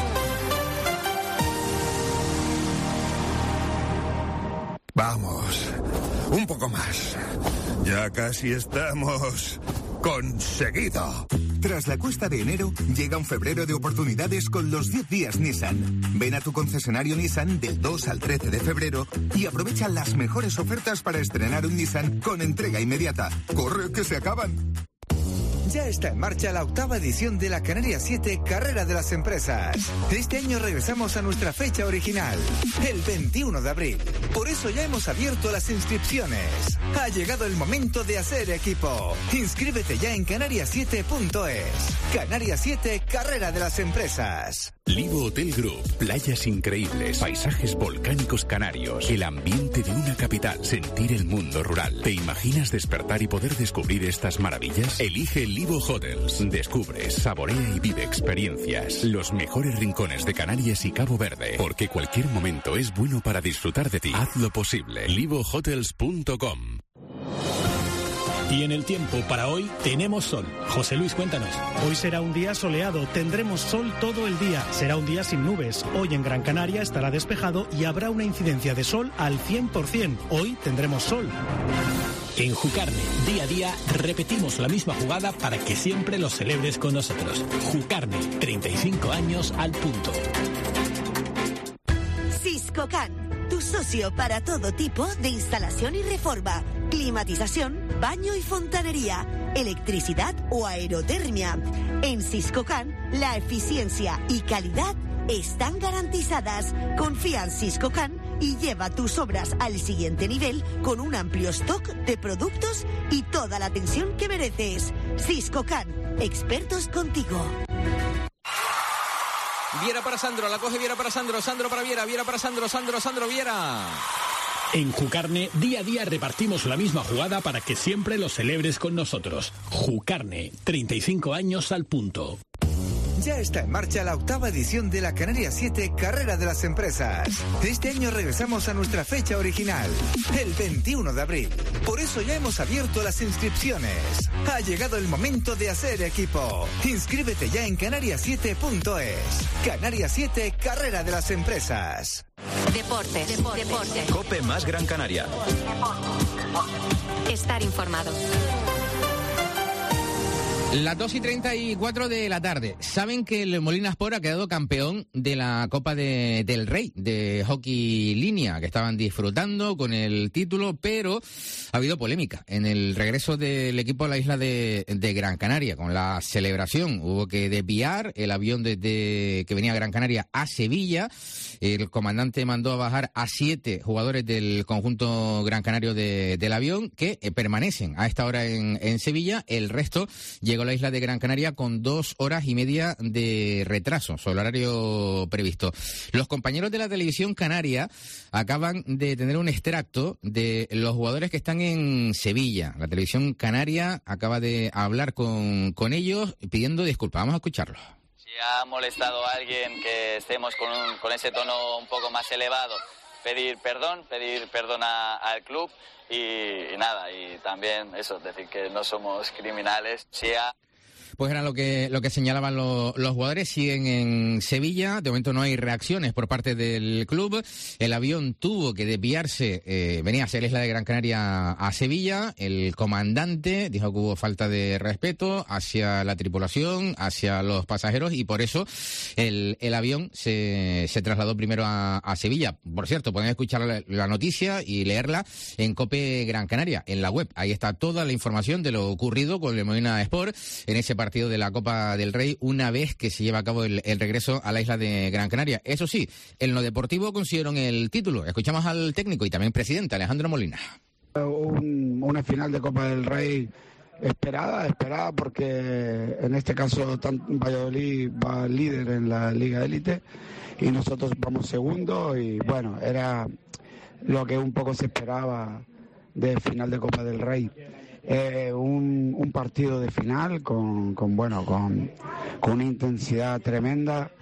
Vamos, un poco más. Ya casi estamos conseguido. Tras la cuesta de enero, llega un febrero de oportunidades con los diez días Nissan. Ven a tu concesionario Nissan del dos al trece de febrero y aprovecha las mejores ofertas para estrenar un Nissan con entrega inmediata. ¡Corre, que se acaban! Ya está en marcha la octava edición de la Canarias siete Carrera de las Empresas. Este año regresamos a nuestra fecha original, el veintiuno de abril. Por eso ya hemos abierto las inscripciones. Ha llegado el momento de hacer equipo. Inscríbete ya en canarias siete punto es. Canarias siete Carrera de las Empresas. Livo Hotel Group, playas increíbles, paisajes volcánicos canarios, el ambiente de una capital, sentir el mundo rural. ¿Te imaginas despertar y poder descubrir estas maravillas? Elige Livo Hotels. Descubre, saborea y vive experiencias. Los mejores rincones de Canarias y Cabo Verde, porque cualquier momento es bueno para disfrutar de ti. Haz lo posible. livo hotels punto com. Y en el tiempo para hoy tenemos sol. José Luis, cuéntanos. Hoy será un día soleado, tendremos sol todo el día. Será un día sin nubes. Hoy en Gran Canaria estará despejado y habrá una incidencia de sol al cien por ciento. Hoy tendremos sol. En Jucarne, día a día, repetimos la misma jugada para que siempre lo celebres con nosotros. Jucarne, treinta y cinco años al punto. Siscocan, tu socio para todo tipo de instalación y reforma, climatización, baño y fontanería, electricidad o aerotermia. En Siscocan, la eficiencia y calidad están garantizadas. Confía en Siscocan y lleva tus obras al siguiente nivel con un amplio stock de productos y toda la atención que mereces. Siscocan, expertos contigo. Viera para Sandro, la coge Viera para Sandro, Sandro para Viera, Viera para Sandro, Sandro, Sandro, Viera. En Jucarne, día a día repartimos la misma jugada para que siempre lo celebres con nosotros. Jucarne, treinta y cinco años al punto. Ya está en marcha la octava edición de la Canarias siete Carrera de las Empresas. Este año regresamos a nuestra fecha original, el veintiuno de abril. Por eso ya hemos abierto las inscripciones. Ha llegado el momento de hacer equipo. Inscríbete ya en canarias siete punto es. Canarias siete Carrera de las Empresas. Deportes, deportes, deportes. Cope más Gran Canaria. Estar informado. Las dos y treinta y cuatro de la tarde. Saben que el Molina Sport ha quedado campeón de la Copa de, del Rey de hockey línea, que estaban disfrutando con el título, pero ha habido polémica en el regreso del equipo a la isla de, de Gran Canaria. Con la celebración hubo que desviar el avión desde que venía a Gran Canaria a Sevilla. El comandante mandó a bajar a siete jugadores del conjunto gran canario de, del avión que eh, permanecen a esta hora en, en Sevilla. El resto llegó a la isla de Gran Canaria con dos horas y media de retraso sobre el horario previsto. Los compañeros de la televisión canaria acaban de tener un extracto de los jugadores que están en Sevilla. La televisión canaria acaba de hablar con, con ellos pidiendo disculpas. Vamos a escucharlo. Si ha molestado a alguien que estemos con, un, con ese tono un poco más elevado, pedir perdón, pedir perdón a, al club y, y nada, y también eso, decir que no somos criminales. Si a... Pues era lo que lo que señalaban lo, los jugadores. Siguen en Sevilla. De momento no hay reacciones por parte del club. El avión tuvo que desviarse, eh, venía hacia la isla de Gran Canaria a Sevilla. El comandante dijo que hubo falta de respeto hacia la tripulación, hacia los pasajeros, y por eso el, el avión se, se trasladó primero a, a Sevilla. Por cierto, pueden escuchar la, la noticia y leerla en COPE Gran Canaria, en la web. Ahí está toda la información de lo ocurrido con el Molina Sport en ese partido de la Copa del Rey, una vez que se lleva a cabo el, el regreso a la isla de Gran Canaria. Eso sí, en lo deportivo consiguieron el título. Escuchamos al técnico y también presidente, Alejandro Molina. Un, una final de Copa del Rey esperada, esperada porque en este caso Valladolid va líder en la Liga Élite y nosotros vamos segundo, y bueno, era lo que un poco se esperaba de final de Copa del Rey. Eh, un, un partido de final con, con bueno con, con una intensidad tremenda,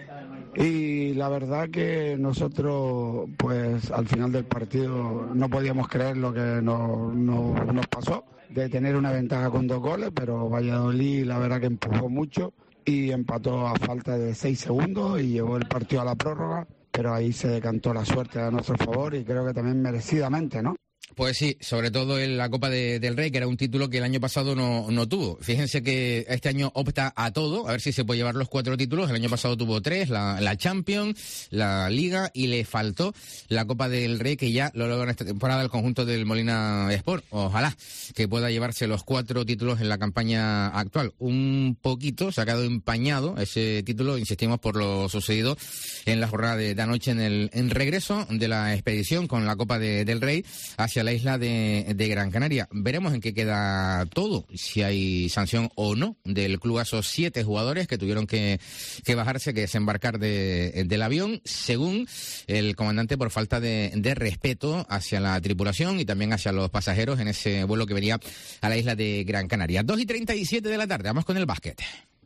y la verdad que nosotros pues al final del partido no podíamos creer lo que nos, nos, nos pasó, de tener una ventaja con dos goles, pero Valladolid la verdad que empujó mucho y empató a falta de seis segundos y llevó el partido a la prórroga, pero ahí se decantó la suerte a nuestro favor y creo que también merecidamente, ¿no? Pues sí, sobre todo en la Copa de, del Rey, que era un título que el año pasado no, no tuvo. Fíjense que este año opta a todo, a ver si se puede llevar los cuatro títulos. El año pasado tuvo tres, la, la Champions, la Liga, y le faltó la Copa del Rey, que ya lo logra en esta temporada el conjunto del Molina Sport. Ojalá que pueda llevarse los cuatro títulos en la campaña actual. Un poquito se ha quedado empañado ese título, insistimos, por lo sucedido en la jornada de, de anoche en el en regreso de la expedición con la Copa de, del Rey hacia la isla de, de Gran Canaria. Veremos en qué queda todo, si hay sanción o no del club a esos siete jugadores que tuvieron que, que bajarse, que desembarcar de, del avión, según el comandante, por falta de, de respeto hacia la tripulación y también hacia los pasajeros en ese vuelo que venía a la isla de Gran Canaria. dos y treinta y siete de la tarde, vamos con el básquet.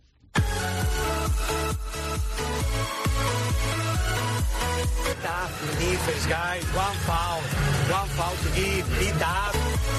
Defense, guys. One foul. One foul to give. Beat up.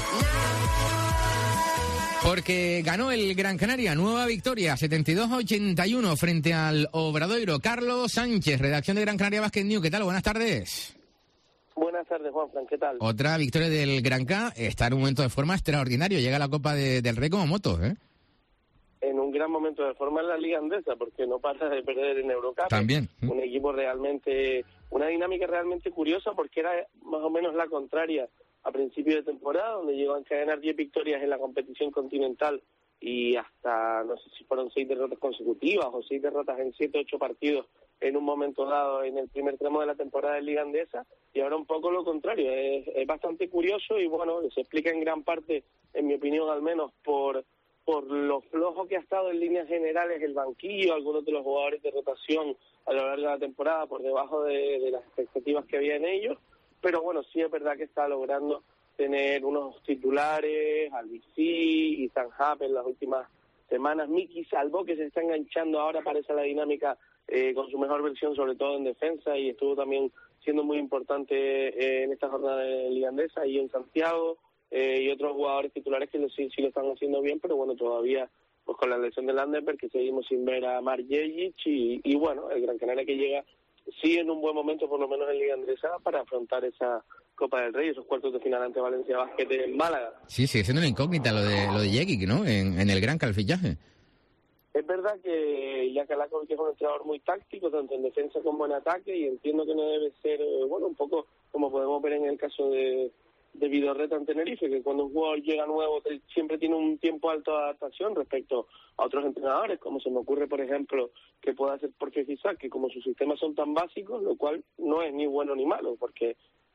Porque ganó el Gran Canaria, nueva victoria, setenta y dos a ochenta y uno frente al Obradoiro. Carlos Sánchez, redacción de Gran Canaria Basket News. ¿Qué tal? Buenas tardes. Buenas tardes, Juanfran. ¿Qué tal? Otra victoria del Gran K. Está en un momento de forma extraordinario. Llega a la Copa de, del Rey como moto, ¿eh? En un gran momento de forma en la Liga Andesa, porque no pasa de perder en Eurocup. También. Un equipo realmente, una dinámica realmente curiosa, porque era más o menos la contraria a principio de temporada, donde llegó a encadenar diez victorias en la competición continental y hasta, no sé si fueron seis derrotas consecutivas o seis derrotas en siete, ocho partidos en un momento dado en el primer tramo de la temporada de Liga Andesa, y ahora un poco lo contrario. Es, es bastante curioso y bueno, se explica en gran parte, en mi opinión al menos, por por lo flojo que ha estado en líneas generales el banquillo, algunos de los jugadores de rotación a lo largo de la temporada por debajo de, de las expectativas que había en ellos, pero bueno, sí es verdad que está logrando tener unos titulares, Albicí y Sanjap en las últimas semanas. Miki Salvo, que se está enganchando ahora, parece, a la dinámica eh, con su mejor versión, sobre todo en defensa, y estuvo también siendo muy importante eh, en esta jornada de Liga Andesa y en Santiago. Eh, y otros jugadores titulares que lo, sí, sí lo están haciendo bien, pero bueno, todavía pues con la lesión de Landenberg, que seguimos sin ver a Mark Jejic, y, y bueno, el Gran Canaria que llega sí en un buen momento, por lo menos en Liga Andesa, para afrontar esa Copa del Rey, esos cuartos de final ante Valencia Basket en Málaga. Sí, sigue siendo una incógnita lo de lo de Jejic, ¿no? En, en el Gran Canaria, el fichaje. Es verdad que Jakalakovic es un entrenador muy táctico, tanto en defensa como en ataque, y entiendo que no debe ser, bueno, un poco como podemos ver en el caso de de Vidorreta en Tenerife, que cuando un jugador llega nuevo siempre tiene un tiempo alto de adaptación respecto a otros entrenadores, como se me ocurre, por ejemplo, que pueda hacer Jorge Fisac, que como sus sistemas son tan básicos, lo cual no es ni bueno ni malo, porque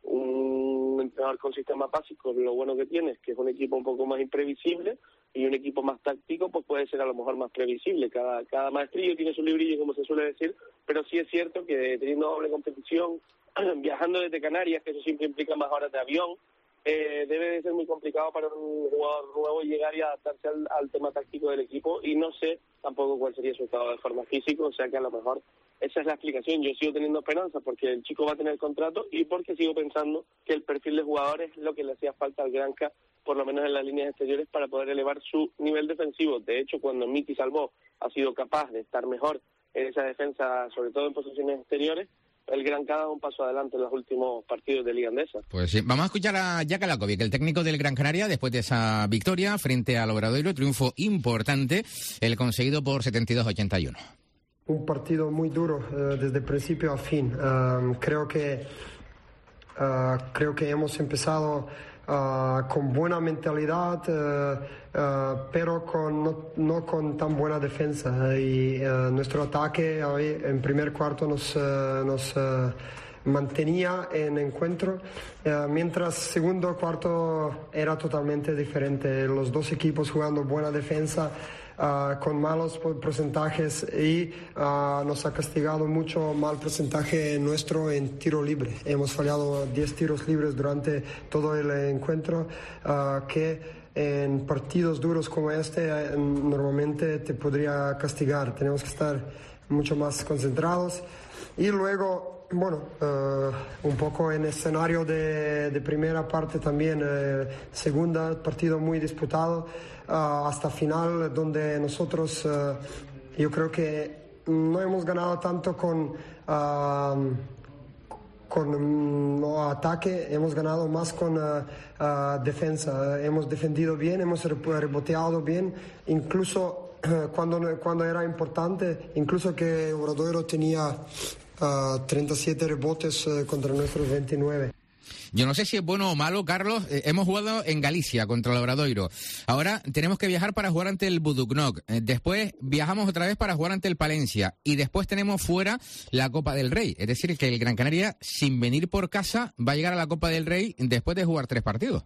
un entrenador con sistemas básicos, lo bueno que tiene es que es un equipo un poco más imprevisible, y un equipo más táctico pues puede ser a lo mejor más previsible. Cada, cada maestrillo tiene su librillo, como se suele decir, pero sí es cierto que teniendo doble competición, viajando desde Canarias, que eso siempre implica más horas de avión, eh, debe de ser muy complicado para un jugador nuevo llegar y adaptarse al, al tema táctico del equipo, y no sé tampoco cuál sería su estado de forma físico, o sea que a lo mejor esa es la explicación. Yo sigo teniendo esperanza porque el chico va a tener contrato y porque sigo pensando que el perfil de jugador es lo que le hacía falta al Granca, por lo menos en las líneas exteriores, para poder elevar su nivel defensivo. De hecho, cuando Miki Salvó ha sido capaz de estar mejor en esa defensa, sobre todo en posiciones exteriores, el Granca ha dado un paso adelante en los últimos partidos de Liga Andesa. Pues sí, vamos a escuchar a Jaka Lakovic, el técnico del Gran Canaria, después de esa victoria frente al Obradoiro, triunfo importante, el conseguido por setenta y dos a ochenta y uno. Un partido muy duro uh, desde principio a fin. Uh, creo que uh, creo que hemos empezado uh, con buena mentalidad, uh, uh, pero con no, no con tan buena defensa. Y uh, nuestro ataque hoy, en primer cuarto nos uh, nos uh, mantenía en encuentro, uh, mientras segundo cuarto era totalmente diferente. Los dos equipos jugando buena defensa, Uh, con malos porcentajes, y uh, nos ha castigado mucho mal porcentaje nuestro en tiro libre. Hemos fallado diez tiros libres durante todo el encuentro, uh, que en partidos duros como este uh, normalmente te podría castigar. Tenemos que estar mucho más concentrados. Y luego, bueno, uh, un poco en escenario de, de primera parte también, uh, segunda, partido muy disputado, uh, hasta final, donde nosotros, uh, yo creo que no hemos ganado tanto con, uh, con um, no, ataque, hemos ganado más con uh, uh, defensa. Hemos defendido bien, hemos reboteado bien, incluso uh, cuando, cuando era importante, incluso que Obradoiro tenía Uh, treinta y siete rebotes uh, contra nuestros veintinueve. Yo no sé si es bueno o malo, Carlos. Eh, hemos jugado en Galicia contra el Obradoiro. Ahora tenemos que viajar para jugar ante el Budućnost. Eh, después viajamos otra vez para jugar ante el Palencia. Y después tenemos fuera la Copa del Rey. Es decir, que el Gran Canaria, sin venir por casa, va a llegar a la Copa del Rey después de jugar tres partidos.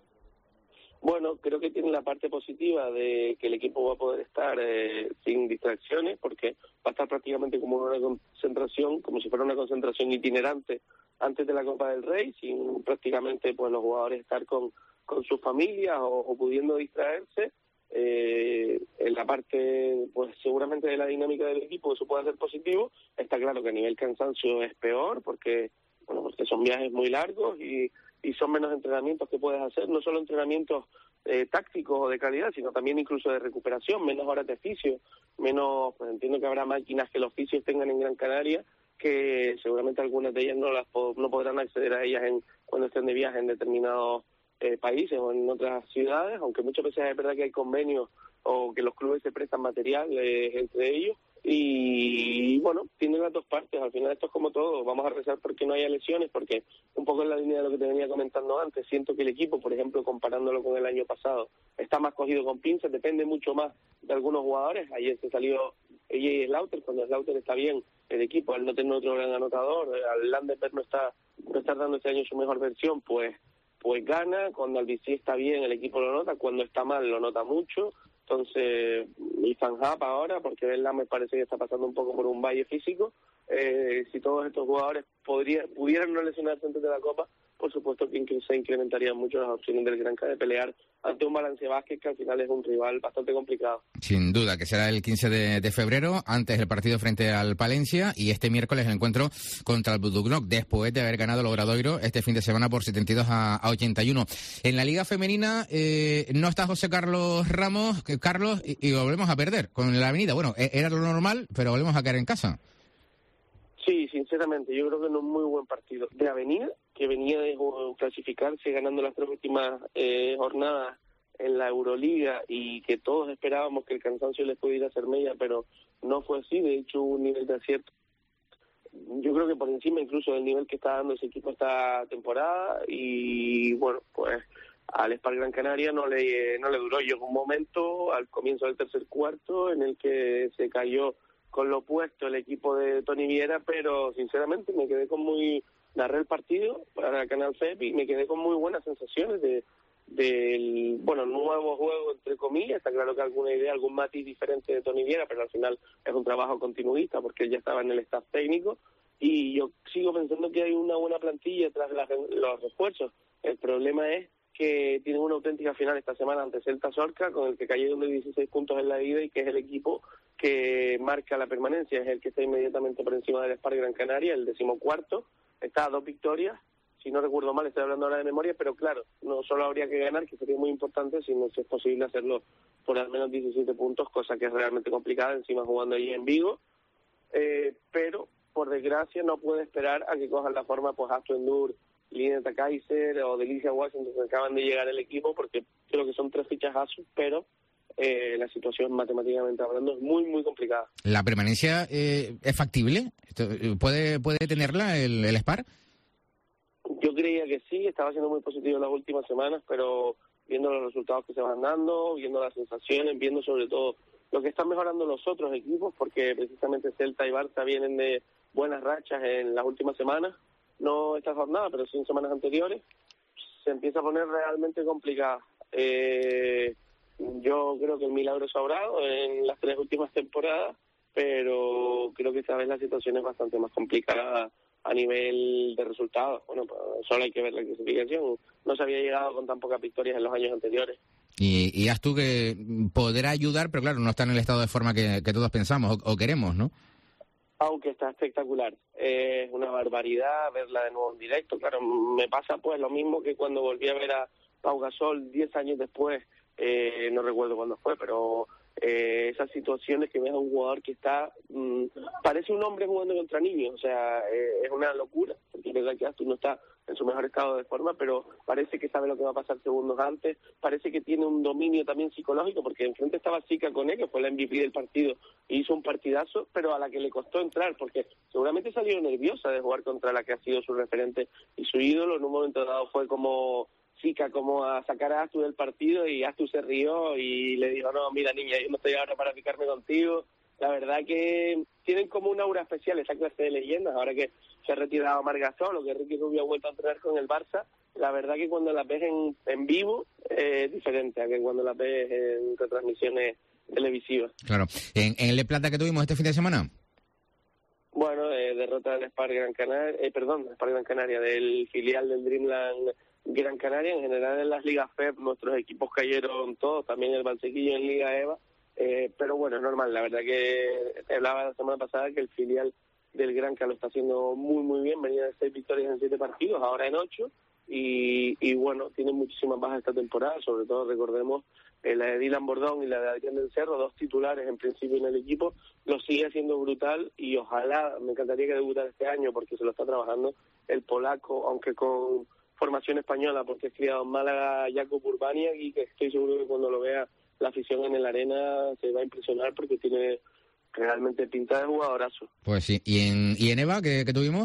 Bueno, creo que tiene la parte positiva de que el equipo va a poder estar eh, sin distracciones, porque va a estar prácticamente como una concentración, como si fuera una concentración itinerante antes de la Copa del Rey, sin prácticamente pues los jugadores estar con, con sus familias o, o pudiendo distraerse. Eh, en la parte, pues seguramente de la dinámica del equipo eso puede ser positivo. Está claro que a nivel cansancio es peor, porque bueno, porque son viajes muy largos y y son menos entrenamientos que puedes hacer, no solo entrenamientos eh, tácticos o de calidad, sino también incluso de recuperación, menos horas de fisio, menos, pues entiendo que habrá máquinas que los fisios tengan en Gran Canaria, que seguramente algunas de ellas no las no podrán acceder a ellas en cuando estén de viaje en determinados eh, países o en otras ciudades, aunque muchas veces es verdad que hay convenios o que los clubes se prestan material eh, entre ellos. Y bueno, tiene las dos partes. Al final esto es como todo, vamos a rezar porque no haya lesiones, porque un poco en la línea de lo que te venía comentando antes, siento que el equipo, por ejemplo, comparándolo con el año pasado, está más cogido con pinzas, depende mucho más de algunos jugadores. Ayer se salió J J Slaughter, cuando Slaughter está bien, el equipo, al no tener otro gran anotador, al Landenberg no está no está dando este año su mejor versión, pues pues gana. Cuando Albici está bien, el equipo lo nota, cuando está mal lo nota mucho. Entonces, y Fanjap ahora, porque Vela me parece que está pasando un poco por un valle físico, eh, si todos estos jugadores podría, pudieran no lesionarse antes de la Copa, por supuesto que se incrementarían mucho las opciones del Granca de pelear ante un Balance Vázquez, que al final es un rival bastante complicado. Sin duda, que será el quince de, de febrero, antes el partido frente al Palencia, y este miércoles el encuentro contra el Budućnost, después de haber ganado el Obradoiro este fin de semana por setenta y dos a ochenta y uno. En la Liga Femenina eh, no está José Carlos Ramos, que Carlos, y, y volvemos a perder con la Avenida. Bueno, era lo normal, pero volvemos a caer en casa. Sí, sinceramente, yo creo que no es un muy buen partido. De Avenida, que venía de clasificarse ganando las tres últimas eh, jornadas en la Euroliga y que todos esperábamos que el cansancio les pudiera hacer media, pero no fue así. De hecho, hubo un nivel de acierto, yo creo que por encima incluso del nivel que está dando ese equipo esta temporada. Y bueno, pues al Spar Gran Canaria no le no le duró. Llegó un momento al comienzo del tercer cuarto en el que se cayó con lo opuesto el equipo de Toni Viera, pero sinceramente me quedé con muy... narré el partido para Canal F E P y me quedé con muy buenas sensaciones de del, bueno, nuevo juego, entre comillas. Está claro que alguna idea, algún matiz diferente de Toni Viera, pero al final es un trabajo continuista porque él ya estaba en el staff técnico y yo sigo pensando que hay una buena plantilla tras las, los refuerzos. El problema es que tienen una auténtica final esta semana ante Celta Sorca, con el que cayeron de dieciséis puntos en la ida y que es el equipo que marca la permanencia, es el que está inmediatamente por encima del Spar Gran Canaria, el decimocuarto, está a dos victorias, si no recuerdo mal, estoy hablando ahora de memoria, pero claro, no solo habría que ganar, que sería muy importante, sino si es posible hacerlo por al menos diecisiete puntos, cosa que es realmente complicada, encima jugando allí en Vigo, eh, pero por desgracia no puede esperar a que cojan la forma pues Astro Endur, Lineta Kaiser o Delicia Washington, que acaban de llegar al equipo, porque creo que son tres fichajazos, pero eh, la situación matemáticamente hablando es muy, muy complicada. ¿La permanencia eh, es factible? ¿Puede puede tenerla el, el Spar? Yo creía que sí, estaba siendo muy positivo en las últimas semanas, pero viendo los resultados que se van dando, viendo las sensaciones, viendo sobre todo lo que están mejorando los otros equipos, porque precisamente Celta y Barça vienen de buenas rachas en las últimas semanas, no esta jornada, pero sí en semanas anteriores, se empieza a poner realmente complicada. Eh, yo creo que el milagro es sobrado en las tres últimas temporadas, pero creo que esta vez la situación es bastante más complicada a nivel de resultados. Bueno, pues solo hay que ver la clasificación. No se había llegado con tan pocas victorias en los años anteriores. Y, y haz tú que podrá ayudar, pero claro, no está en el estado de forma que, que todos pensamos o, o queremos, ¿no? Aunque está espectacular. Es una barbaridad verla de nuevo en directo. Claro, me pasa pues lo mismo que cuando volví a ver a Pau Gasol diez años después, eh, no recuerdo cuándo fue, pero eh, esas situaciones que ves a un jugador que está, mmm, parece un hombre jugando contra niños, o sea, eh, es una locura, porque es verdad que Astur no está en su mejor estado de forma, pero parece que sabe lo que va a pasar segundos antes, parece que tiene un dominio también psicológico, porque enfrente estaba Zika con él, que fue la M V P del partido, y hizo un partidazo, pero a la que le costó entrar, porque seguramente salió nerviosa de jugar contra la que ha sido su referente y su ídolo. En un momento dado fue como Zika, como a sacar a Astur del partido, y Astur se rió y le dijo, no, mira niña, yo no estoy ahora para picarme contigo. La verdad que tienen como un aura especial esa clase de leyendas, ahora que se ha retirado Marc Gasol o que Ricky Rubio ha vuelto a entrenar con el Barça. La verdad que cuando las ves en, en vivo eh, es diferente a que cuando las ves en retransmisiones televisivas. Claro. ¿En, en el de Plata que tuvimos este fin de semana? Bueno, eh, derrota del Spar Gran Canaria, eh, perdón, del Spar Gran Canaria, del filial del Dreamland Gran Canaria. En general en las ligas F E P nuestros equipos cayeron todos, también el Valsequillo en Liga EVA, eh, pero bueno, es normal. La verdad que te hablaba la semana pasada que el filial del Granca lo está haciendo muy muy bien, venía de seis victorias en siete partidos, ahora en ocho, y, y bueno, tiene muchísimas bajas esta temporada, sobre todo recordemos eh, la de Dylan Bordón y la de Adrián del Cerro, dos titulares en principio en el equipo, lo sigue haciendo brutal y ojalá, me encantaría que debutara este año porque se lo está trabajando el polaco, aunque con formación española, porque es criado en Málaga, Jakub Urbaniak, y que estoy seguro que cuando lo vea la afición en el arena se va a impresionar porque tiene realmente pinta de jugadorazo. Pues sí. ¿Y en, y en EVA qué, qué tuvimos?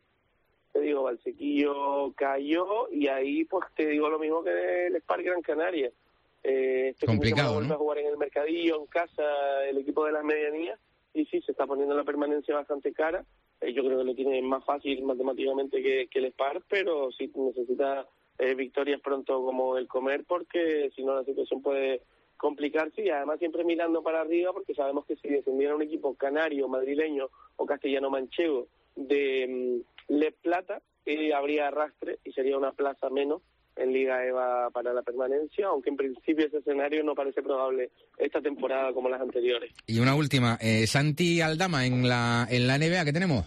Te digo, Valsequillo cayó y ahí pues te digo lo mismo que el Spar Gran Canaria. Eh, este Complicado, vuelve ¿no? a jugar en el Mercadillo, en casa, el equipo de las medianías, y sí, se está poniendo la permanencia bastante cara. Eh, yo creo que lo tiene más fácil matemáticamente que, que el Spar, pero sí necesita eh, victorias pronto como el Comer, porque si no la situación puede complicarse, y además siempre mirando para arriba, porque sabemos que si descendiera un equipo canario, madrileño o castellano-manchego de um, Le Plata, eh, habría arrastre y sería una plaza menos en Liga EVA para la permanencia, aunque en principio ese escenario no parece probable esta temporada como las anteriores. Y una última, eh, Santi Aldama en la en la N B A, ¿qué tenemos?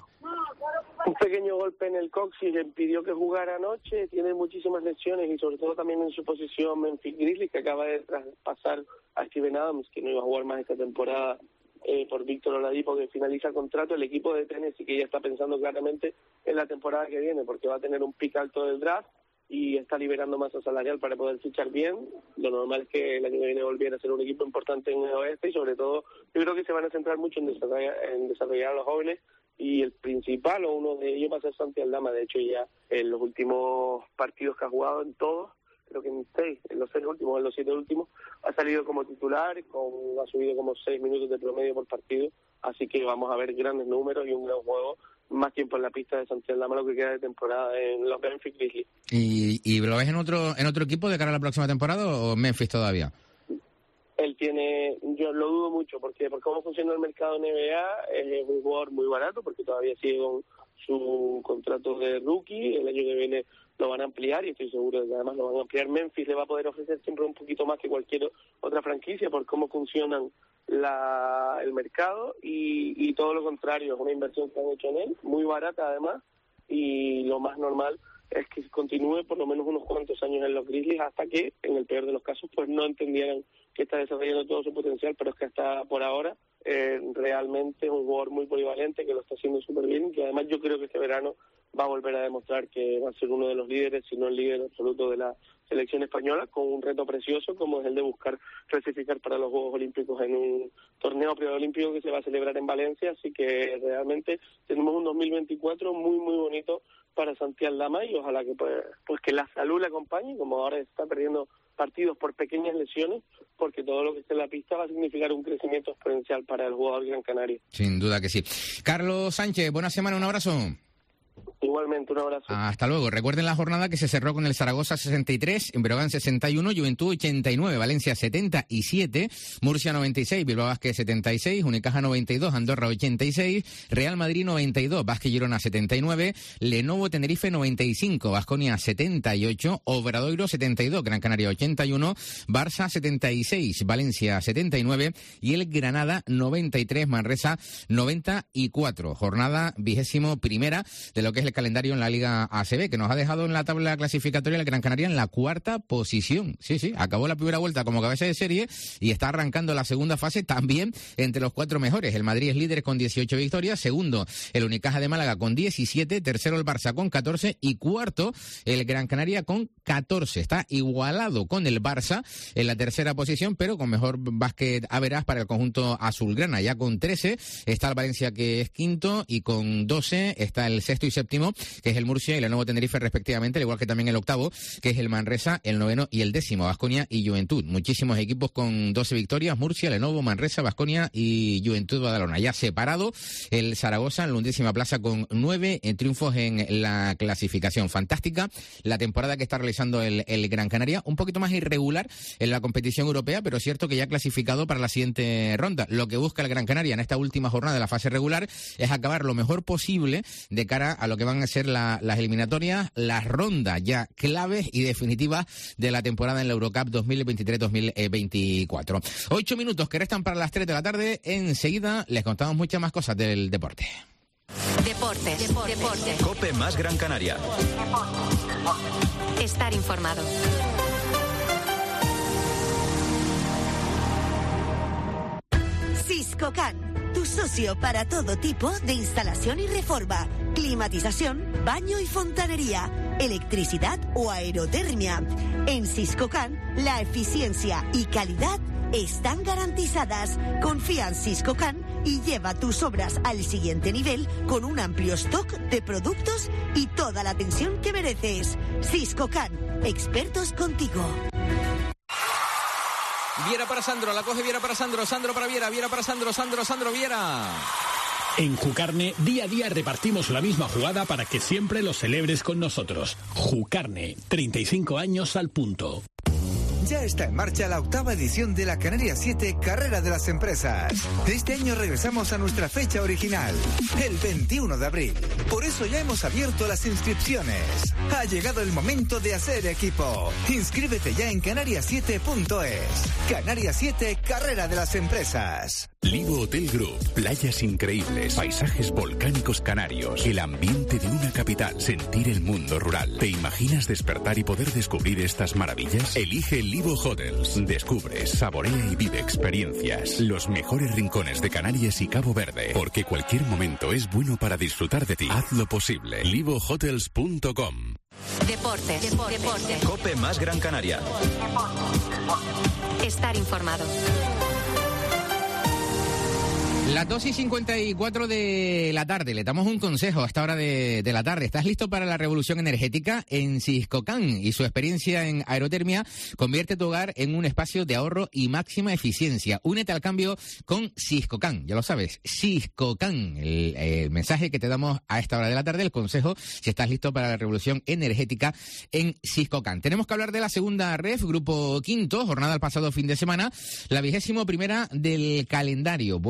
Un pequeño golpe en el coxis le impidió que jugara anoche, tiene muchísimas lesiones y sobre todo también en su posición Memphis Grizzlies, que acaba de traspasar a Steven Adams, que no iba a jugar más esta temporada eh, por Víctor Oladipo, que finaliza el contrato. El equipo de Tennessee que ya está pensando claramente en la temporada que viene, porque va a tener un pick alto del draft y está liberando masa salarial para poder fichar bien. Lo normal es que el año que viene volviera a ser un equipo importante en el oeste, y sobre todo yo creo que se van a centrar mucho en desarrollar, en desarrollar a los jóvenes, y el principal o uno de ellos va a ser Santi Aldama. De hecho ya en los últimos partidos que ha jugado, en todos, creo que en seis, en los seis últimos, en los siete últimos, ha salido como titular, con, ha subido como seis minutos de promedio por partido, así que vamos a ver grandes números y un gran juego, más tiempo en la pista de Santi Aldama lo que queda de temporada en los Memphis Grizzlies. ¿Y, y lo ves en otro en otro equipo de cara a la próxima temporada o Memphis todavía? Él tiene, yo lo dudo mucho, porque por cómo funciona el mercado N B A, es un jugador muy barato, porque todavía sigue con su contrato de rookie, el año que viene lo van a ampliar y estoy seguro de que además lo van a ampliar. Memphis le va a poder ofrecer siempre un poquito más que cualquier otra franquicia por cómo funcionan la, el mercado y, y todo lo contrario, es una inversión que han hecho en él, muy barata además, y lo más normal es que continúe por lo menos unos cuantos años en los Grizzlies hasta que, en el peor de los casos, pues no entendieran que está desarrollando todo su potencial, pero es que hasta por ahora eh, realmente es un jugador muy polivalente que lo está haciendo súper bien y que además yo creo que este verano va a volver a demostrar que va a ser uno de los líderes, si no el líder absoluto de la selección española, con un reto precioso como es el de buscar clasificar para los Juegos Olímpicos en un torneo preolímpico que se va a celebrar en Valencia, así que realmente tenemos un dos mil veinticuatro muy muy bonito para Santi Aldama y ojalá que pues, pues que la salud le acompañe, como ahora está perdiendo partidos por pequeñas lesiones, porque todo lo que esté en la pista va a significar un crecimiento exponencial para el jugador gran canario. Sin duda que sí. Carlos Sánchez, buena semana, un abrazo. Igualmente, un abrazo. Hasta luego. Recuerden la jornada que se cerró con el Zaragoza sesenta y tres, en Breogán sesenta y uno, Juventud ochenta y nueve, Valencia setenta y siete, Murcia noventa y seis, Bilbao Basket setenta y seis, Unicaja noventa y dos, Andorra ochenta y seis, Real Madrid noventa y dos, Basket Girona setenta y nueve, Lenovo Tenerife noventa y cinco, Baskonia setenta y ocho, Obradoiro setenta y dos, Gran Canaria ochenta y uno, Barça setenta y seis, Valencia setenta y nueve y el Granada noventa y tres, Manresa noventa y cuatro. Jornada vigésimo primera de lo que es el calendario en la Liga A C B, que nos ha dejado en la tabla clasificatoria el Gran Canaria en la cuarta posición. Sí, sí, acabó la primera vuelta como cabeza de serie y está arrancando la segunda fase también entre los cuatro mejores. El Madrid es líder con dieciocho victorias, segundo el Unicaja de Málaga con diecisiete, tercero el Barça con catorce y cuarto el Gran Canaria con catorce. Está igualado con el Barça en la tercera posición, pero con mejor básquet a verás para el conjunto azulgrana. Ya con trece está el Valencia, que es quinto, y con doce está el sexto y séptimo, que es el Murcia y el Nuevo Tenerife respectivamente, al igual que también el octavo, que es el Manresa, el noveno y el décimo, Baskonia y Juventud. Muchísimos equipos con doce victorias, Murcia, Lenovo, Manresa, Baskonia y Juventud Badalona. Ya separado el Zaragoza en la undécima plaza con nueve triunfos en la clasificación. Fantástica la temporada que está realizando el, el Gran Canaria, un poquito más irregular en la competición europea, pero es cierto que ya clasificado para la siguiente ronda. Lo que busca el Gran Canaria en esta última jornada de la fase regular es acabar lo mejor posible de cara a lo que van a ser la, las eliminatorias, las rondas ya claves y definitivas de la temporada en la Eurocup dos mil veintitrés dos mil veinticuatro. Ocho minutos que restan para las tres de la tarde. Enseguida les contamos muchas más cosas del deporte. Deportes. Deportes. Deportes. COPE más Gran Canaria. Estar informado. Siscocan, tu socio para todo tipo de instalación y reforma, climatización, baño y fontanería, electricidad o aerotermia. En Siscocan, la eficiencia y calidad están garantizadas. Confía en Siscocan y lleva tus obras al siguiente nivel con un amplio stock de productos y toda la atención que mereces. Siscocan, expertos contigo. Viera para Sandro, la coge Viera para Sandro, Sandro para Viera, Viera para Sandro, Sandro, Sandro, Viera. En Jucarne, día a día repartimos la misma jugada para que siempre lo celebres con nosotros. Jucarne, treinta y cinco años al punto. Ya está en marcha la octava edición de la Canarias siete Carrera de las Empresas. Este año regresamos a nuestra fecha original, el veintiuno de abril. Por eso ya hemos abierto las inscripciones. Ha llegado el momento de hacer equipo. Inscríbete ya en canarias siete punto es. Canarias siete Carrera de las Empresas. Livo Hotel Group, playas increíbles, paisajes volcánicos canarios, el ambiente de una capital, sentir el mundo rural. ¿Te imaginas despertar y poder descubrir estas maravillas? Elige Livo Hotels. Descubre, saborea y vive experiencias. Los mejores rincones de Canarias y Cabo Verde. Porque cualquier momento es bueno para disfrutar de ti. Haz lo posible. livo hotels punto com. Deportes. Deportes. Deportes. COPE más Gran Canaria. Estar informado. Las dos y cincuenta y cuatro de la tarde. Le damos un consejo a esta hora de, de la tarde. ¿Estás listo para la revolución energética? En Siscocan y su experiencia en aerotermia convierte tu hogar en un espacio de ahorro y máxima eficiencia. Únete al cambio con Siscocan. Ya lo sabes, Siscocan. El, el mensaje que te damos a esta hora de la tarde, el consejo, si estás listo para la revolución energética en Siscocan. Tenemos que hablar de la segunda ref, grupo quinto, jornada el pasado fin de semana, la vigésimo primera del calendario. Buenas noticias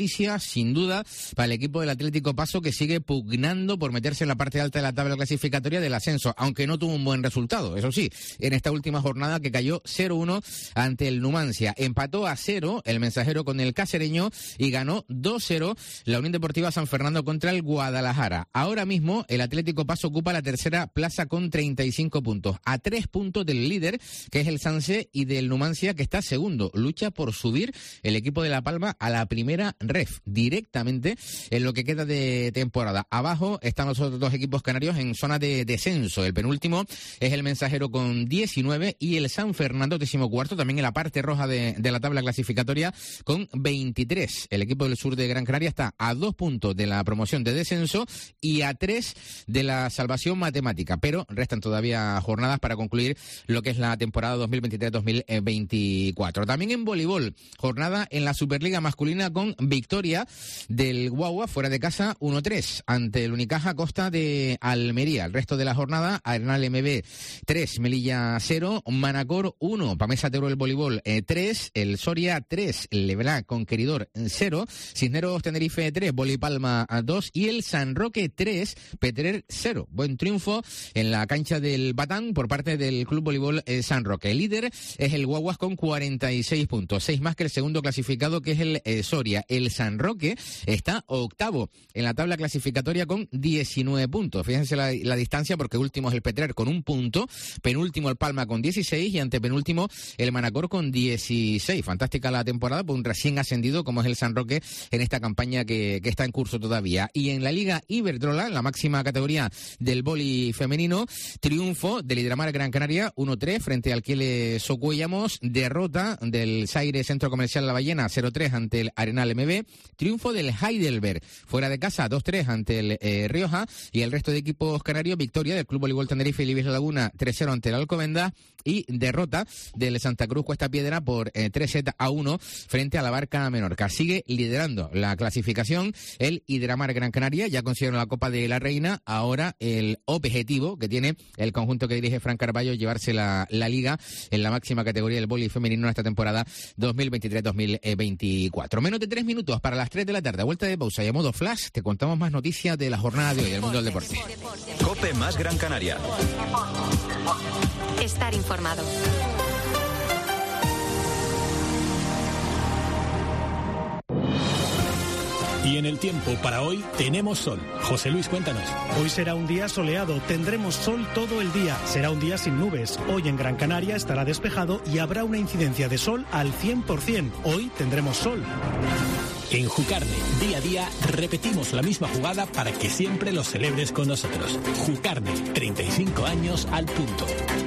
noticia, sin duda, para el equipo del Atlético Paso, que sigue pugnando por meterse en la parte alta de la tabla clasificatoria del ascenso, aunque no tuvo un buen resultado, eso sí, en esta última jornada que cayó cero uno ante el Numancia. Empató a cero el Mensajero con el Cacereño y ganó dos cero la Unión Deportiva San Fernando contra el Guadalajara. Ahora mismo el Atlético Paso ocupa la tercera plaza con treinta y cinco puntos, a tres puntos del líder, que es el Sanse, y del Numancia, que está segundo. Lucha por subir el equipo de La Palma a la primera ref, directamente en lo que queda de temporada. Abajo están los otros dos equipos canarios en zona de descenso. El penúltimo es el Mensajero con diecinueve y el San Fernando, decimocuarto, también en la parte roja de, de la tabla clasificatoria, con veintitrés. El equipo del sur de Gran Canaria está a dos puntos de la promoción de descenso y a tres de la salvación matemática, pero restan todavía jornadas para concluir lo que es la temporada dos mil veintitrés dos mil veinticuatro. También en voleibol, jornada en la Superliga masculina con victoria del Guagua fuera de casa uno tres ante el Unicaja Costa de Almería. El resto de la jornada, Arenal M B tres, Melilla cero, Manacor uno, Pamesa Teruel voleibol eh, tres, el Soria tres, Leblanc Conqueridor cero, Cisneros Tenerife tres, Bolipalma dos y el San Roque tres, Petrer cero. Buen triunfo en la cancha del Batán por parte del Club Voleibol eh, San Roque. El líder es el Guaguas con cuarenta y seis puntos, seis más que el segundo clasificado, que es el eh, Soria. El San Roque está octavo en la tabla clasificatoria con diecinueve puntos. Fíjense la, la distancia, porque último es el Petrer con un punto, penúltimo el Palma con dieciséis y antepenúltimo el Manacor con dieciséis. Fantástica la temporada por un recién ascendido como es el San Roque en esta campaña que, que está en curso todavía. Y en la Liga Iberdrola, la máxima categoría del vóley femenino, triunfo del Hidramar Gran Canaria uno tres frente al Kiele Socuellamos, derrota del Zaire Centro Comercial La Ballena cero tres ante el Arenal M B, triunfo del Heidelberg fuera de casa dos tres ante el eh, Rioja, y el resto de equipos canarios, victoria del Club Voleibol Tenerife y Libres La Laguna tres cero ante el Alcobendas y derrota del Santa Cruz Cuesta Piedra por eh, tres sets a uno frente a la Barca Menorca. Sigue liderando la clasificación el Hidramar Gran Canaria, ya consiguieron la Copa de la Reina. Ahora el objetivo que tiene el conjunto que dirige Fran Carballo, llevarse la, la liga en la máxima categoría del vóley femenino en esta temporada dos mil veintitrés dos mil veinticuatro. Menos de tres minutos para las tres de la tarde, vuelta de pausa y a modo flash te contamos más noticias de la jornada de hoy del mundo del deporte. COPE más Gran Canaria. Estar informado. Y en el tiempo para hoy tenemos sol. José Luis, cuéntanos. Hoy será un día soleado, tendremos sol todo el día. Será un día sin nubes. Hoy en Gran Canaria estará despejado y habrá una incidencia de sol al cien por ciento. Hoy tendremos sol. En Jucarne, día a día, repetimos la misma jugada para que siempre lo celebres con nosotros. Jucarne, treinta y cinco años al punto.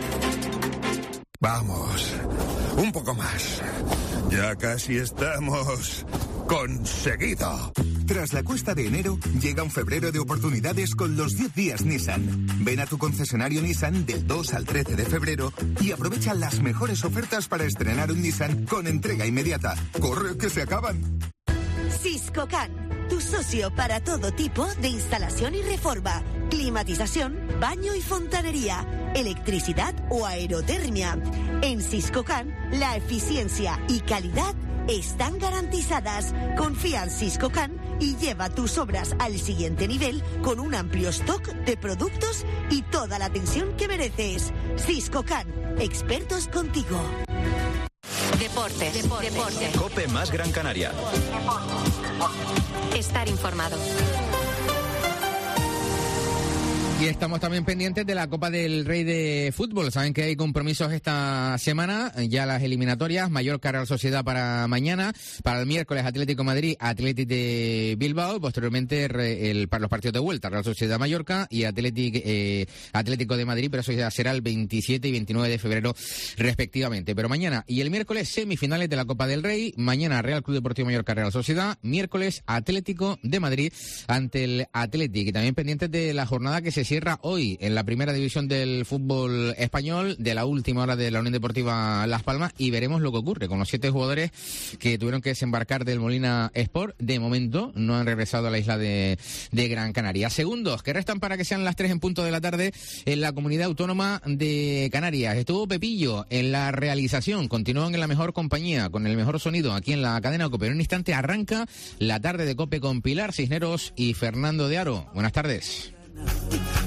Vamos, un poco más. Ya casi estamos... ¡conseguido! Tras la cuesta de enero, llega un febrero de oportunidades con los diez días Nissan. Ven a tu concesionario Nissan del dos al trece de febrero y aprovecha las mejores ofertas para estrenar un Nissan con entrega inmediata. ¡Corre, que se acaban! Siscocan, tu socio para todo tipo de instalación y reforma, climatización, baño y fontanería, electricidad o aerotermia. En Siscocan, la eficiencia y calidad están garantizadas. Confía en Siscocan y lleva tus obras al siguiente nivel con un amplio stock de productos y toda la atención que mereces. Siscocan, expertos contigo. Deportes. Deportes. Deportes. COPE más Gran Canaria. Estar informado. Y estamos también pendientes de la Copa del Rey de Fútbol. Saben que hay compromisos esta semana, ya las eliminatorias. Mallorca Real Sociedad para mañana, para el miércoles Atlético Madrid, Atlético de Bilbao, posteriormente el, para los partidos de vuelta, Real Sociedad Mallorca y Atlético, eh, Atlético de Madrid, pero eso ya será el veintisiete y veintinueve de febrero respectivamente. Pero mañana y el miércoles semifinales de la Copa del Rey. Mañana Real Club Deportivo Mallorca Real Sociedad, miércoles Atlético de Madrid ante el Atlético. Y también pendientes de la jornada que se cierra hoy en la primera división del fútbol español, de la última hora de la Unión Deportiva Las Palmas, y veremos lo que ocurre con los siete jugadores que tuvieron que desembarcar del Molina Sport. De momento no han regresado a la isla de, de Gran Canaria. Segundos que restan para que sean las tres en punto de la tarde en la Comunidad Autónoma de Canarias. Estuvo Pepillo en la realización, continúan en la mejor compañía, con el mejor sonido aquí en la cadena COPE. En un instante arranca la tarde de COPE con Pilar Cisneros y Fernando de Aro. Buenas tardes.